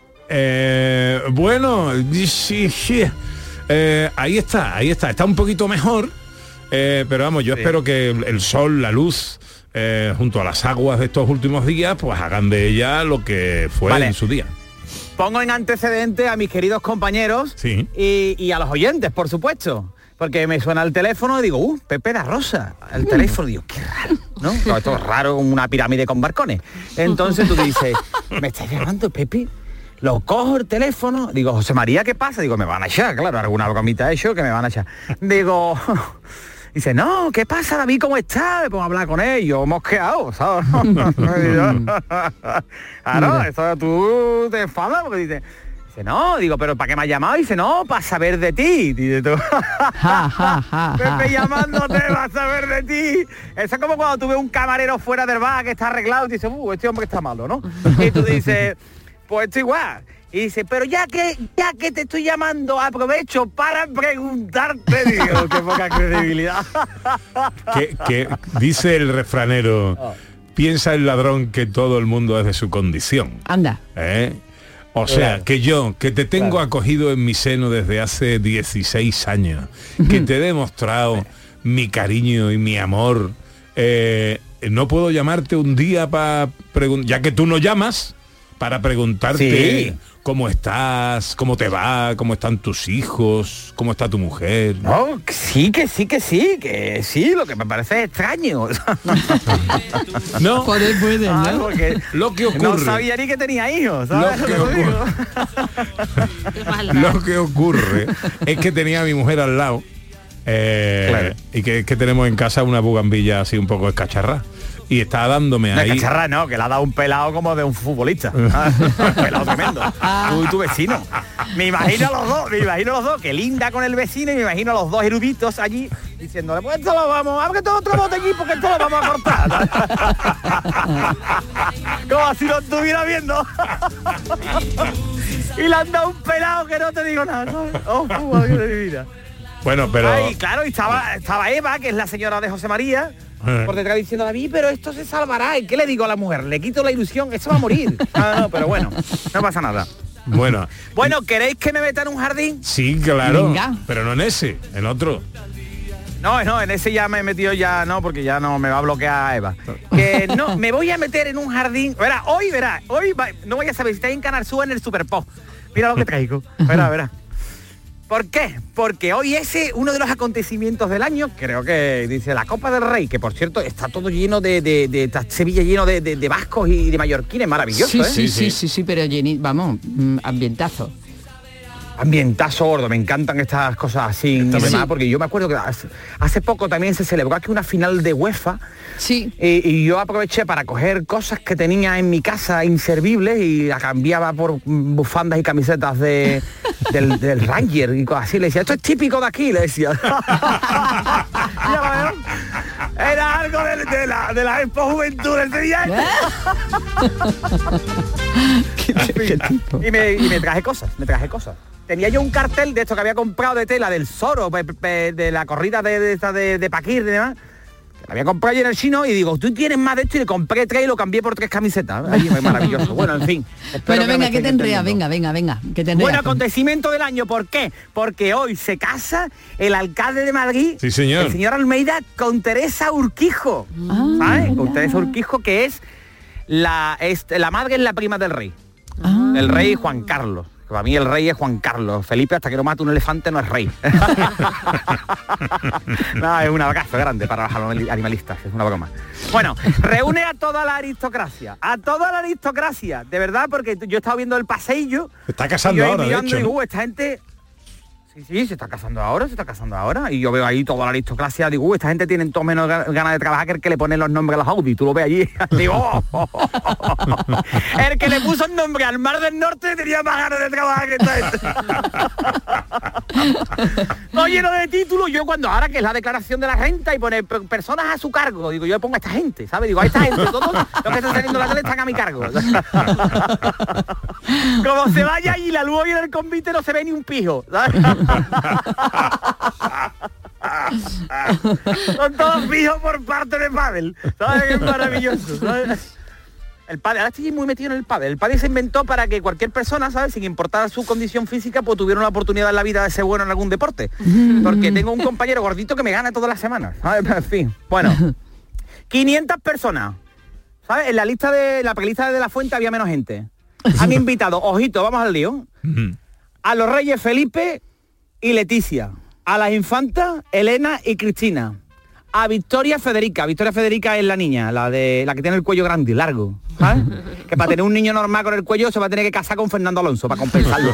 Bueno, sí. Ahí está un poquito mejor, pero vamos, yo espero que el sol, la luz, junto a las aguas de estos últimos días, pues hagan de ella lo que fue en su día. Pongo en antecedente a mis queridos compañeros y a los oyentes, por supuesto. Porque me suena el teléfono y digo, Pepe da Rosa. El teléfono, digo, qué raro, ¿no? No, esto es raro, una pirámide con balcones. Entonces tú dices, ¿me estás llamando, Pepe? Lo cojo el teléfono, digo, José María, ¿qué pasa? Digo, me van a echar, claro, alguna bromita he hecho que me van a echar. Digo, dice, no, ¿qué pasa, David? ¿Cómo estás? Me pongo a hablar con ellos, mosqueado, ¿sabes? Claro, eso tú te enfadas porque dice, no, digo, pero ¿para qué me has llamado? Dice, no, para saber de ti. Dice tú, Pepe llamándote para saber de ti. Eso es como cuando tú ves un camarero fuera del bar que está arreglado y dices, este hombre está malo, ¿no? Y tú dices, pues esto igual. Y dice, pero ya que te estoy llamando, aprovecho para preguntarte, digo, qué poca credibilidad. que dice el refranero, piensa el ladrón que todo el mundo es de su condición. Anda. O sea, que yo, que te tengo acogido en mi seno desde hace 16 años, que te he demostrado mi cariño y mi amor, no puedo llamarte un día para preguntar, ya que tú no llamas, para preguntarte cómo estás, cómo te va, cómo están tus hijos, cómo está tu mujer. No, que sí, lo que me parece extraño. No, puede, ¿no? Lo que ocurre. No sabía ni que tenía hijos, ¿sabes? Lo que ocurre es que tenía a mi mujer al lado y que tenemos en casa una bugambilla así un poco escacharrá. Y está dándome ahí... Cacharra no, que le ha dado un pelado como de un futbolista. Un pelado tremendo. Tu vecino. Me imagino a los dos, que linda con el vecino, y me imagino a los dos eruditos allí diciéndole, pues esto lo vamos, abre todo otro bote aquí porque esto lo vamos a cortar. Como si lo estuviera viendo. Y le han dado un pelado que no te digo nada, ¿sabes? Madre de mi vida. Bueno, pero... Ay, claro, y estaba Eva, que es la señora de José María, por detrás diciendo, David, pero esto se salvará. ¿Y qué le digo a la mujer? Le quito la ilusión, eso va a morir. No, pero bueno, no pasa nada. Bueno, ¿queréis que me meta en un jardín? Sí, claro. Venga. Pero no en ese, en otro. No, en ese ya me he metido no, porque ya no me va a bloquear Eva. Que no, me voy a meter en un jardín. Hoy no voy a saber si estáis en Canal Sur en el Super Pop. Mira lo que traigo. Verá. ¿Por qué? Porque hoy uno de los acontecimientos del año, creo que dice la Copa del Rey, que por cierto está todo lleno de Sevilla lleno de vascos y de mallorquines, maravilloso, Sí, pero ambientazo. Ambientazo gordo, me encantan estas cosas así, porque yo me acuerdo que hace poco también se celebró aquí una final de UEFA. Sí. Y yo aproveché para coger cosas que tenía en mi casa inservibles y la cambiaba por bufandas y camisetas del Ranger y cosas así. Le decía, esto es típico de aquí, le decía. Era algo de la Expo Juventud de Sevilla. Y me traje cosas. Tenía yo un cartel de esto que había comprado de tela del Soro, de la corrida de Paquir y demás. La había comprado yo en el chino y digo, tú tienes más de esto, y le compré 3 y lo cambié por 3 camisetas. Allí, maravilloso. Bueno, en fin. Bueno, venga, que te enreas, venga, que te enreas. Bueno, acontecimiento del año, ¿por qué? Porque hoy se casa el alcalde de Madrid, sí, señor. El señor Almeida, con Teresa Urquijo. ¿Sabes? Con Teresa Urquijo, que es la madre, es la prima del rey. El rey Juan Carlos. Para mí el rey es Juan Carlos. Felipe, hasta que no mate un elefante, no es rey. No, es un abrazo grande para los animalistas, es una broma. Bueno, reúne a toda la aristocracia. A toda la aristocracia, de verdad, porque yo he estado viendo el paseillo. Se está casando ahora, de hecho, y digo, esta gente... Sí, se está casando ahora. Y yo veo ahí toda la aristocracia, digo, esta gente tiene todo menos ganas de trabajar que el que le pone los nombres a los Audi. Tú lo ves allí, digo, el que le puso el nombre al Mar del Norte tenía más ganas de trabajar que esta gente. No lleno de títulos. Yo cuando ahora que es la declaración de la renta y pone personas a su cargo, digo, yo pongo a esta gente, ¿sabes? Digo, a esta gente, todos los que están saliendo de la tele están a mi cargo. Como se vaya y la luz hoy en el convite no se ve ni un pijo, ¿sabes? Son todos fijos por parte de Padel. ¿Sabes qué maravilloso? ¿Sabes? El pádel, ahora estoy muy metido en el pádel. El pádel se inventó para que cualquier persona, ¿sabes?, sin importar su condición física, pues tuviera una oportunidad en la vida de ser bueno en algún deporte. Porque tengo un compañero gordito que me gana todas las semanas, ¿sabes? En fin, bueno, 500 personas, ¿sabes? En la lista de la prelista de La Fuente había menos gente. Han invitado, ojito, vamos al lío, a los reyes Felipe y Leticia, a las infantas Elena y Cristina, a Victoria Federica. Victoria Federica es la niña, la que tiene el cuello grande y largo, ¿sabes? Que para tener un niño normal con el cuello se va a tener que casar con Fernando Alonso para compensarlo.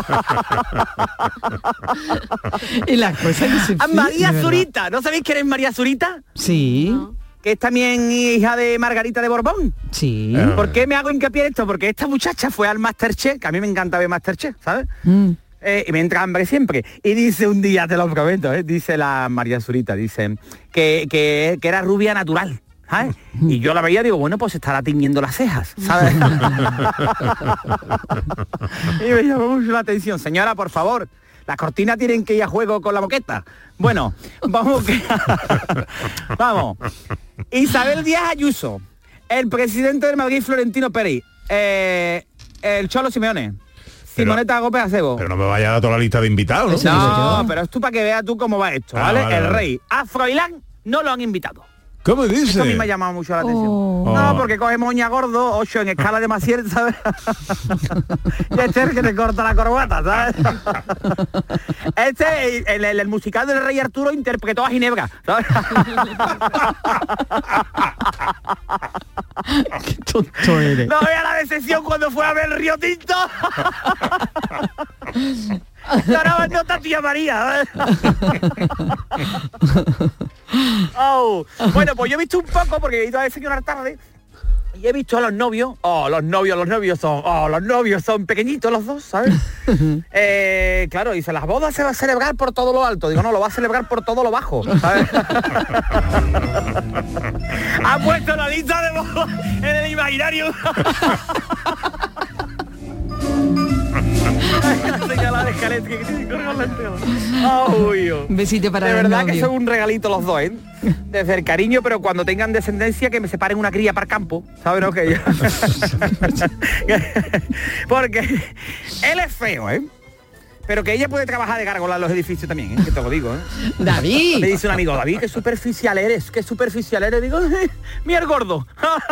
Y las cosas que se... A María Zurita, ¿no sabéis quién es María Zurita? Sí. No. Que es también hija de Margarita de Borbón. Sí. ¿Por qué me hago hincapié en esto? Porque esta muchacha fue al Masterchef, que a mí me encanta ver Masterchef, ¿sabes? Y me entra hambre siempre. Y dice un día, te lo prometo, dice la María Zurita, dice que era rubia natural, ¿sabes? Y yo la veía y digo, bueno, pues estará tiñendo las cejas, ¿sabes? Y me llamó mucho la atención. Señora, por favor, las cortinas tienen que ir a juego con la moqueta. Bueno, vamos. Vamos. Isabel Díaz Ayuso, el presidente del Madrid, Florentino Pérez, el Cholo Simeone, Simoneta Gómez Acebo. Pero no me vaya a dar toda la lista de invitados, ¿no? No, pero es tú para que veas tú cómo va esto, ¿vale? Vale, el vale. rey. A Froilán no lo han invitado. ¿Cómo dice? Esto a mí me ha llamado mucho la atención. No, porque coge moña gordo, 8 en escala de Maciel, ¿sabes? Y este es el que te corta la corbata, ¿sabes? Este, el musical del Rey Arturo interpretó a Ginebra, ¿sabes? Qué tonto eres. No vea la decepción cuando fue a ver el Río Tinto. Ahora nota tía María. Oh. Bueno, pues yo he visto un poco, porque he ido a desayunar tarde, y he visto a los novios. Los novios son pequeñitos los dos, ¿sabes? Claro, dice, las bodas se va a celebrar por todo lo alto. Digo, no, lo va a celebrar por todo lo bajo, ¿sabes? Ha puesto la lista de bodas en el imaginario. Besito para de el verdad novio. que son un regalito los dos, desde el cariño, pero cuando tengan descendencia que me separen una cría para el campo, ¿sabes? ¿No? Que yo... Porque él es feo, pero que ella puede trabajar de gárgola en los edificios también, que te lo digo, David. Me dice un amigo, David, qué superficial eres. Digo, mira el gordo.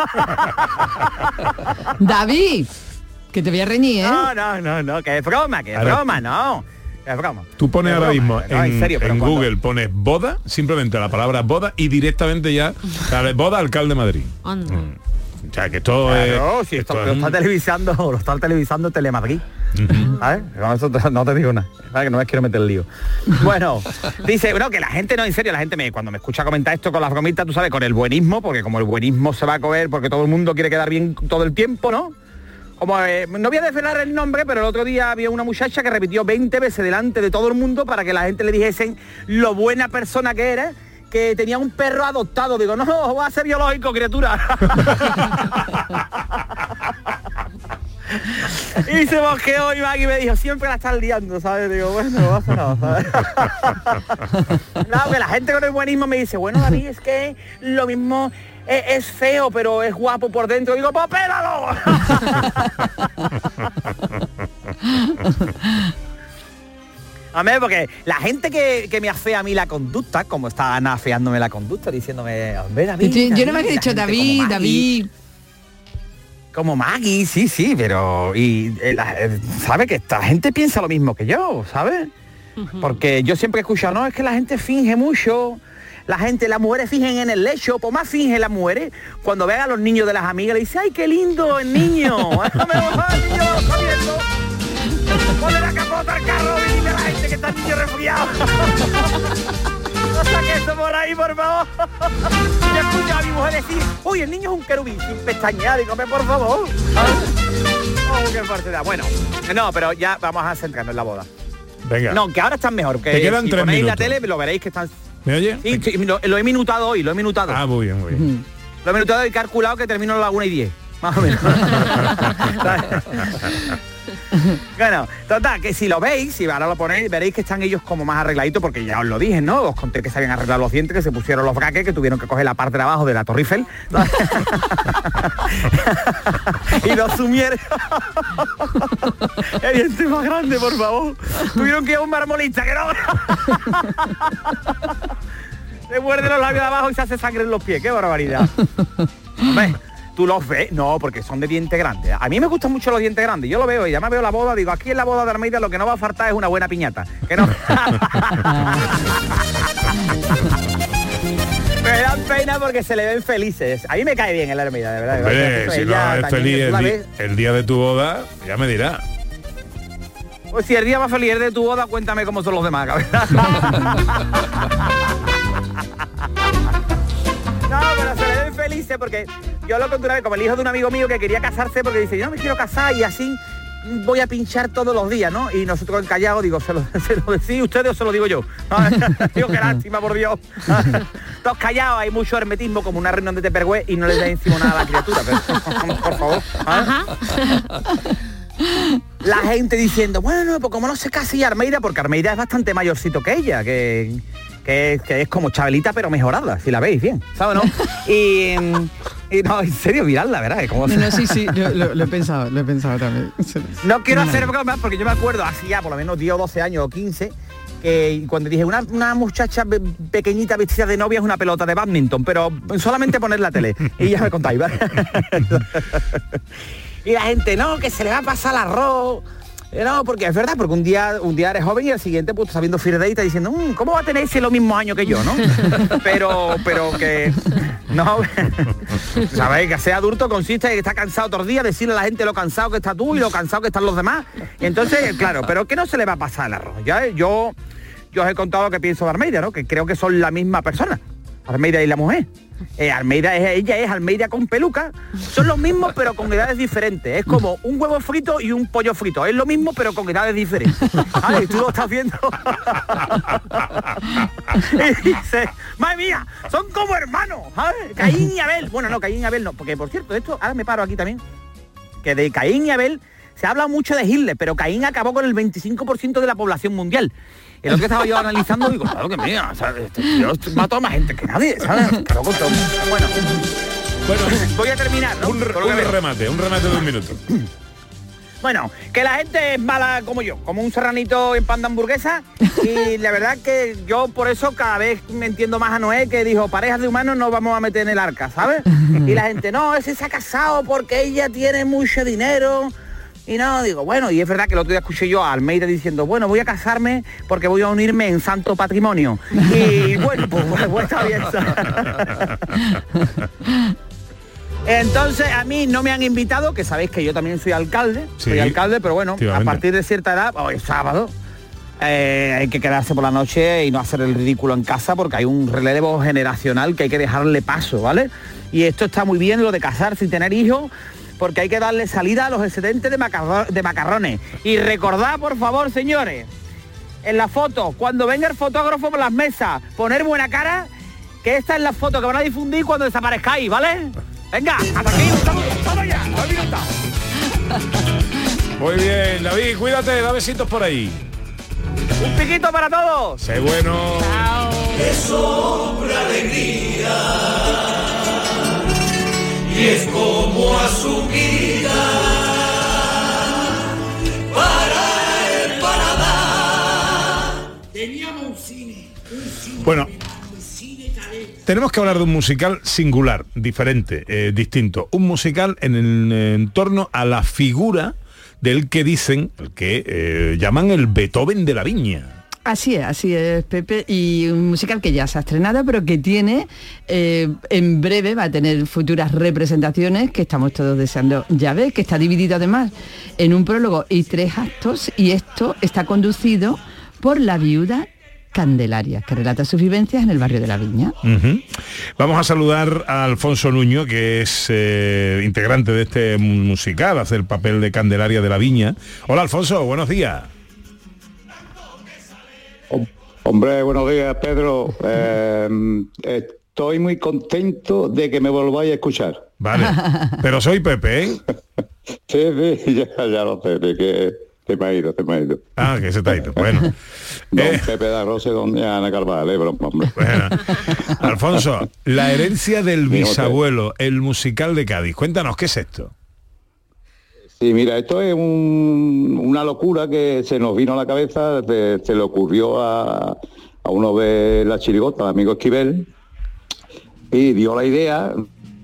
David, que te voy a reñir, No, que es broma, no. Es broma. Tú pones ahora mismo en serio, en Google, pones boda, simplemente la palabra boda, y directamente ya sale boda alcalde de Madrid. O sea, que todo es... Si esto lo está televisando Telemadrid. ¿Sabes? No te digo nada. ¿Sabes? Que no me quiero meter el lío. Bueno, dice, que la gente no, en serio, la gente cuando me escucha comentar esto con las bromitas, tú sabes, con el buenismo, porque como el buenismo se va a comer, porque todo el mundo quiere quedar bien todo el tiempo, ¿no? Como, no voy a desvelar el nombre, pero el otro día había una muchacha que repitió 20 veces delante de todo el mundo para que la gente le dijesen lo buena persona que era, que tenía un perro adoptado. Digo, no, va a ser biológico, criatura. Y se mosqueó y Maggie me dijo, siempre la estás liando, ¿sabes? Digo, bueno, no pasa nada, ¿sabes? No, que la gente con el buenismo me dice, bueno, David, es que lo mismo es feo, pero es guapo por dentro. Digo, pues pélalo. A ver, porque la gente que me afea a mí la conducta, como está Ana afeándome la conducta, diciéndome, hombre, David, yo no me he dicho David. Como Maggie, sí, pero... ¿sabe? Que esta gente piensa lo mismo que yo, ¿sabes? Porque yo siempre he escuchado, no, es que la gente finge mucho, las mujeres fingen en el lecho, pues más finge las mujeres cuando vean a los niños de las amigas, le dice, ¡ay, qué lindo el niño! ¡Déjame bajar, el niño corriendo! ¡Ponle la capota al carro y dile a la gente que está el niño resfriado! No saques esto por ahí, por favor. Yo escucho a mi mujer decir, uy, el niño es un querubín sin pestañear, digo, por favor. Oh, qué fuerte da. Bueno, no, pero ya vamos a centrarnos en la boda. Venga. No, que ahora están mejor. Que te quedan si 3 ponéis minutos. la tele, lo veréis que están... ¿Me oye? Sí, lo he minutado hoy, lo he minutado. Ah, muy bien, muy bien. Lo he minutado y calculado que termino a las 1:10. Más o menos. Bueno, total, que si lo veis, si ahora lo ponéis, veréis que están ellos como más arregladitos, porque ya os lo dije, ¿no? Os conté que se habían arreglado los dientes, que se pusieron los braques, que tuvieron que coger la parte de abajo de la Torre Eiffel. Y los sumieron. El diente más grande, por favor. Tuvieron que ir a un marmolista, que no. Se muerde los labios de abajo y se hace sangre en los pies. ¡Qué barbaridad! Hombre, ¿tú los ves? No, porque son de dientes grandes. A mí me gustan mucho los dientes grandes. Yo lo veo y ya me veo la boda. Digo, aquí en la boda de Almeida lo que no va a faltar es una buena piñata. Que no... Me dan pena porque se le ven felices. A mí me cae bien el Almeida, de verdad. Hombre, si no es feliz el día de tu boda, ya me dirá. Pues si el día más feliz es de tu boda, cuéntame cómo son los demás, ¿verdad? No, pero se le ven felices porque yo lo conté una vez como el hijo de un amigo mío que quería casarse porque dice, yo no me quiero casar y así voy a pinchar todos los días, ¿no? Y nosotros el callado, digo, ¿se lo decís ustedes o se lo digo yo? Digo, qué lástima, por Dios. Todos callados, hay mucho hermetismo como una reunión de Tupperware y no le da encima nada a la criatura, pero por favor. Ajá. La gente diciendo, bueno, pues como no se casa y Almeida, porque Almeida es bastante mayorcito que ella, que es como Chabelita pero mejorada, si la veis bien, ¿sabes, no? Y no, en serio, miradla, ¿verdad? ¿Cómo no, sí, lo he pensado también. No quiero hacer bromas porque yo me acuerdo, hace ya por lo menos 10 o 12 años o 15, que cuando dije una muchacha pequeñita vestida de novia es una pelota de badminton, pero solamente poner la tele, y ya me contáis, ¿vale? Y la gente, no, que se le va a pasar el arroz. No, porque es verdad, porque un día eres joven y al siguiente pues está viendo Firday y está diciendo, ¿cómo va a tener ese los mismos años que yo, no? pero que no, sabéis que ser adulto consiste en que está cansado todos los días, decirle a la gente lo cansado que está tú y lo cansado que están los demás. Y entonces, claro, pero que no se le va a pasar el arroz. Ya yo os he contado lo que pienso de Almeida, ¿no? Que creo que son la misma persona, Almeida y la mujer. Almeida ella es Almeida con peluca, son los mismos pero con edades diferentes, es como un huevo frito y un pollo frito, es lo mismo pero con edades diferentes. Ay, tú lo estás viendo. Y dice, madre mía, son como hermanos, ¿sabes? Caín y Abel. Bueno, no, Caín y Abel no, porque por cierto, esto, ahora me paro aquí también, que de Caín y Abel se habla mucho de Hitler, pero Caín acabó con el 25% de la población mundial. El otro que estaba yo analizando, digo, claro que mira, ¿sabes? Yo mató a más gente que nadie, ¿sabes? Bueno, voy a terminar, ¿no? Un remate de 1 minuto. Bueno, que la gente es mala como yo, como un serranito en pan de hamburguesa, y la verdad que yo por eso cada vez me entiendo más a Noé, que dijo, parejas de humanos no vamos a meter en el arca, ¿sabes? Y la gente, no, ese se ha casado porque ella tiene mucho dinero. Y no, digo, bueno, y es verdad que el otro día escuché yo a Almeida diciendo, bueno, voy a casarme porque voy a unirme en santo patrimonio. Y bueno, pues está bien. Entonces a mí no me han invitado, que sabéis que yo también soy alcalde, pero bueno, a partir de cierta edad, hoy es sábado, hay que quedarse por la noche y no hacer el ridículo en casa porque hay un relevo generacional que hay que dejarle paso, ¿vale? Y esto está muy bien, lo de casarse y tener hijos, porque hay que darle salida a los excedentes de macarrones. Y recordad, por favor, señores, en la foto, cuando venga el fotógrafo por las mesas, poner buena cara, que esta es la foto que van a difundir cuando desaparezcáis, ¿vale? Venga, hasta aquí, estamos ya, 2 minutos. Muy bien, David, cuídate, da besitos por ahí. Un piquito para todos. Sé bueno. Chao. Es sobre alegría y es como a su vida para el paladar. Teníamos un cine. Bueno, Tenemos que hablar de un musical singular, diferente, distinto. Un musical en torno a la figura del que dicen, el que llaman el Beethoven de la Viña. Así es, Pepe, y un musical que ya se ha estrenado, pero que tiene, en breve va a tener futuras representaciones que estamos todos deseando. Ya ves que está dividido además en un prólogo y 3 actos, y esto está conducido por la viuda Candelaria, que relata sus vivencias en el barrio de la Viña. Vamos a saludar a Alfonso Nuño, que es integrante de este musical, hace el papel de Candelaria de la Viña. Hola, Alfonso, buenos días. Hombre, buenos días, Pedro. Estoy muy contento de que me volváis a escuchar. Vale, pero soy Pepe, ¿eh? Sí, ya lo sé, de que te me ha ido. Ah, que se te ha ido, bueno. Pepe da Rosa, donde Ana Carvajal, broma, hombre. Bueno. Alfonso, la herencia del bisabuelo, el musical de Cádiz. Cuéntanos, ¿qué es esto? Sí, mira, esto es una locura que se nos vino a la cabeza, se le ocurrió a uno de la chirigota, amigo Esquivel, y dio la idea.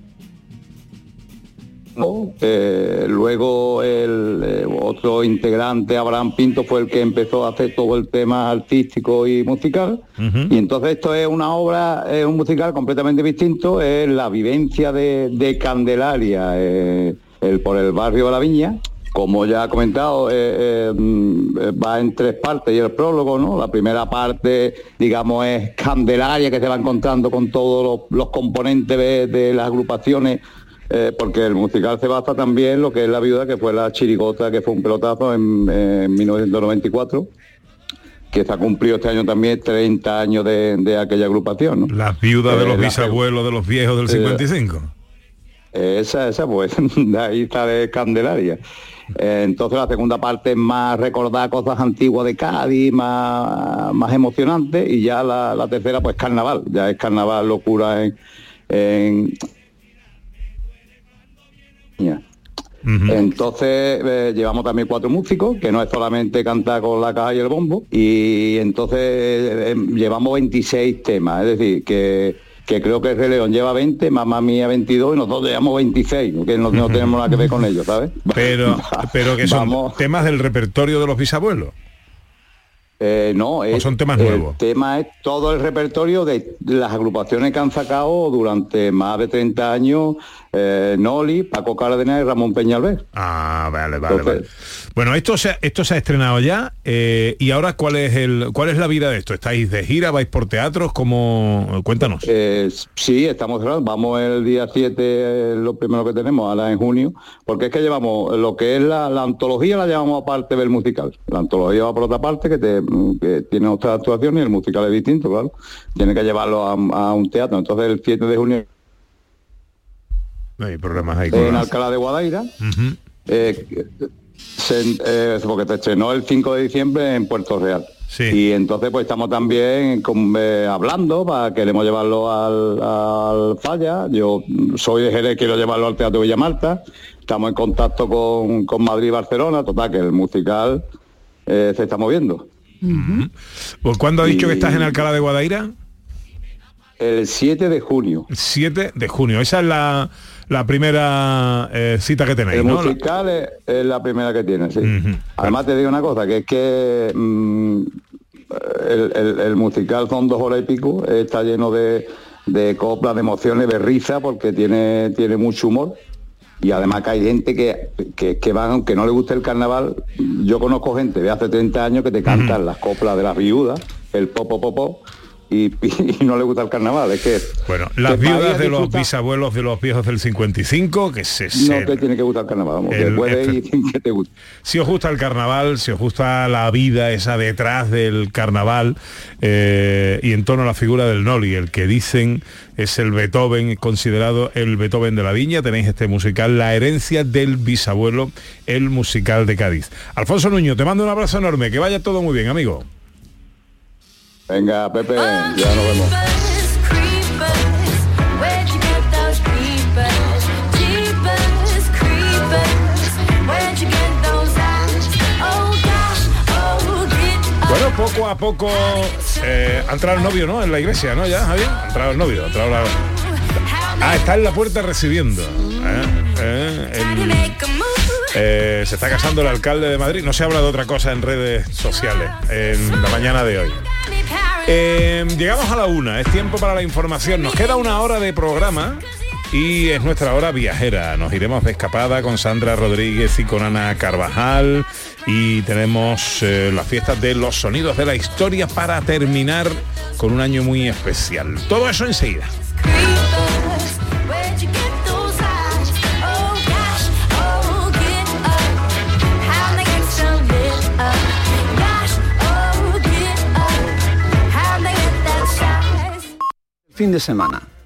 Luego el otro integrante, Abraham Pinto, fue el que empezó a hacer todo el tema artístico y musical. Y entonces esto es una obra, es un musical completamente distinto, es la vivencia de Candelaria por el barrio de la Viña. Como ya he comentado, va en 3 partes y el prólogo, ¿no? La primera parte, digamos, es Candelaria, que se va encontrando con todos los componentes de las agrupaciones, porque el musical se basa también en lo que es la viuda, que fue la chirigota, que fue un pelotazo en 1994, que se ha cumplido este año también 30 años de aquella agrupación, ¿no? Las viudas de los bisabuelos de los viejos del 55. Esa pues, de ahí sale Candelaria. Entonces la segunda parte es más recordar cosas antiguas de Cádiz, más emocionante, y ya la tercera pues carnaval, ya es carnaval, locura en Entonces llevamos también 4 músicos, que no es solamente cantar con la caja y el bombo, y entonces llevamos 26 temas, es decir, que creo que el Rey León lleva 20, Mamma Mía 22 y nosotros llevamos 26, que no tenemos nada que ver con ellos, ¿sabes? Pero que son temas del repertorio de los bisabuelos. No, son temas nuevos. El tema es todo el repertorio de las agrupaciones que han sacado durante más de 30 años, Noli, Paco Cárdenas y Ramón Peñalver. Ah, vale. Bueno, esto se ha estrenado ya, y ahora ¿cuál es la vida de esto? ¿Estáis de gira? ¿Vais por teatros? ¿Cómo? Cuéntanos. Sí, estamos cerrados. Vamos el día 7, lo primero que tenemos, ahora en junio, porque es que llevamos lo que es la antología, la llevamos aparte del musical. La antología va por otra parte, que tiene otra actuación, y el musical es distinto, claro. Tiene que llevarlo a un teatro. Entonces el 7 de junio no hay problemas ahí en Alcalá de Guadaira, porque se estrenó el 5 de diciembre en Puerto Real. Sí. Y entonces pues estamos también hablando, queremos llevarlo al Falla. Yo soy de Jerez, quiero llevarlo al Teatro Villa Marta. Estamos en contacto con Madrid y Barcelona, total, que el musical se está moviendo. ¿Pues cuándo has dicho que estás en Alcalá de Guadaira? El 7 de junio. 7 de junio, esa es la primera cita que tenéis, el ¿no? Musical es la primera que tiene, sí. Además te digo una cosa, que es que el musical son 2 horas y pico, está lleno de coplas, de emociones, de risa, porque tiene mucho humor. Y además que hay gente que van, aunque no le guste el carnaval. Yo conozco gente de hace 30 años que te cantan las coplas de las viudas, el popo, y no le gusta el carnaval. Es que bueno, las viudas de los bisabuelos de los viejos del 55, no te tiene que gustar el carnaval, vamos, que puede ir sin que te guste. Si os gusta el carnaval, si os gusta la vida esa detrás del carnaval, y en torno a la figura del Noli, el que dicen es el Beethoven, considerado el Beethoven de la Viña, tenéis este musical, La herencia del bisabuelo, el musical de Cádiz. Alfonso Nuño, te mando un abrazo enorme, que vaya todo muy bien, amigo. Venga, Pepe, ya nos vemos. Bueno, poco a poco ha entrado el novio, ¿no? En la iglesia, ¿no? Ya, Javier. Ha entrado el novio, está en la puerta recibiendo. Se está casando el alcalde de Madrid. No se habla de otra cosa en redes sociales en la mañana de hoy. Llegamos a la 1. Es tiempo para la información. Nos queda una hora de programa y es nuestra hora viajera. Nos iremos de escapada con Sandra Rodríguez y con Ana Carvajal, y tenemos las fiestas de los sonidos de la historia para terminar con un año muy especial. Todo eso enseguida. Fin de semana.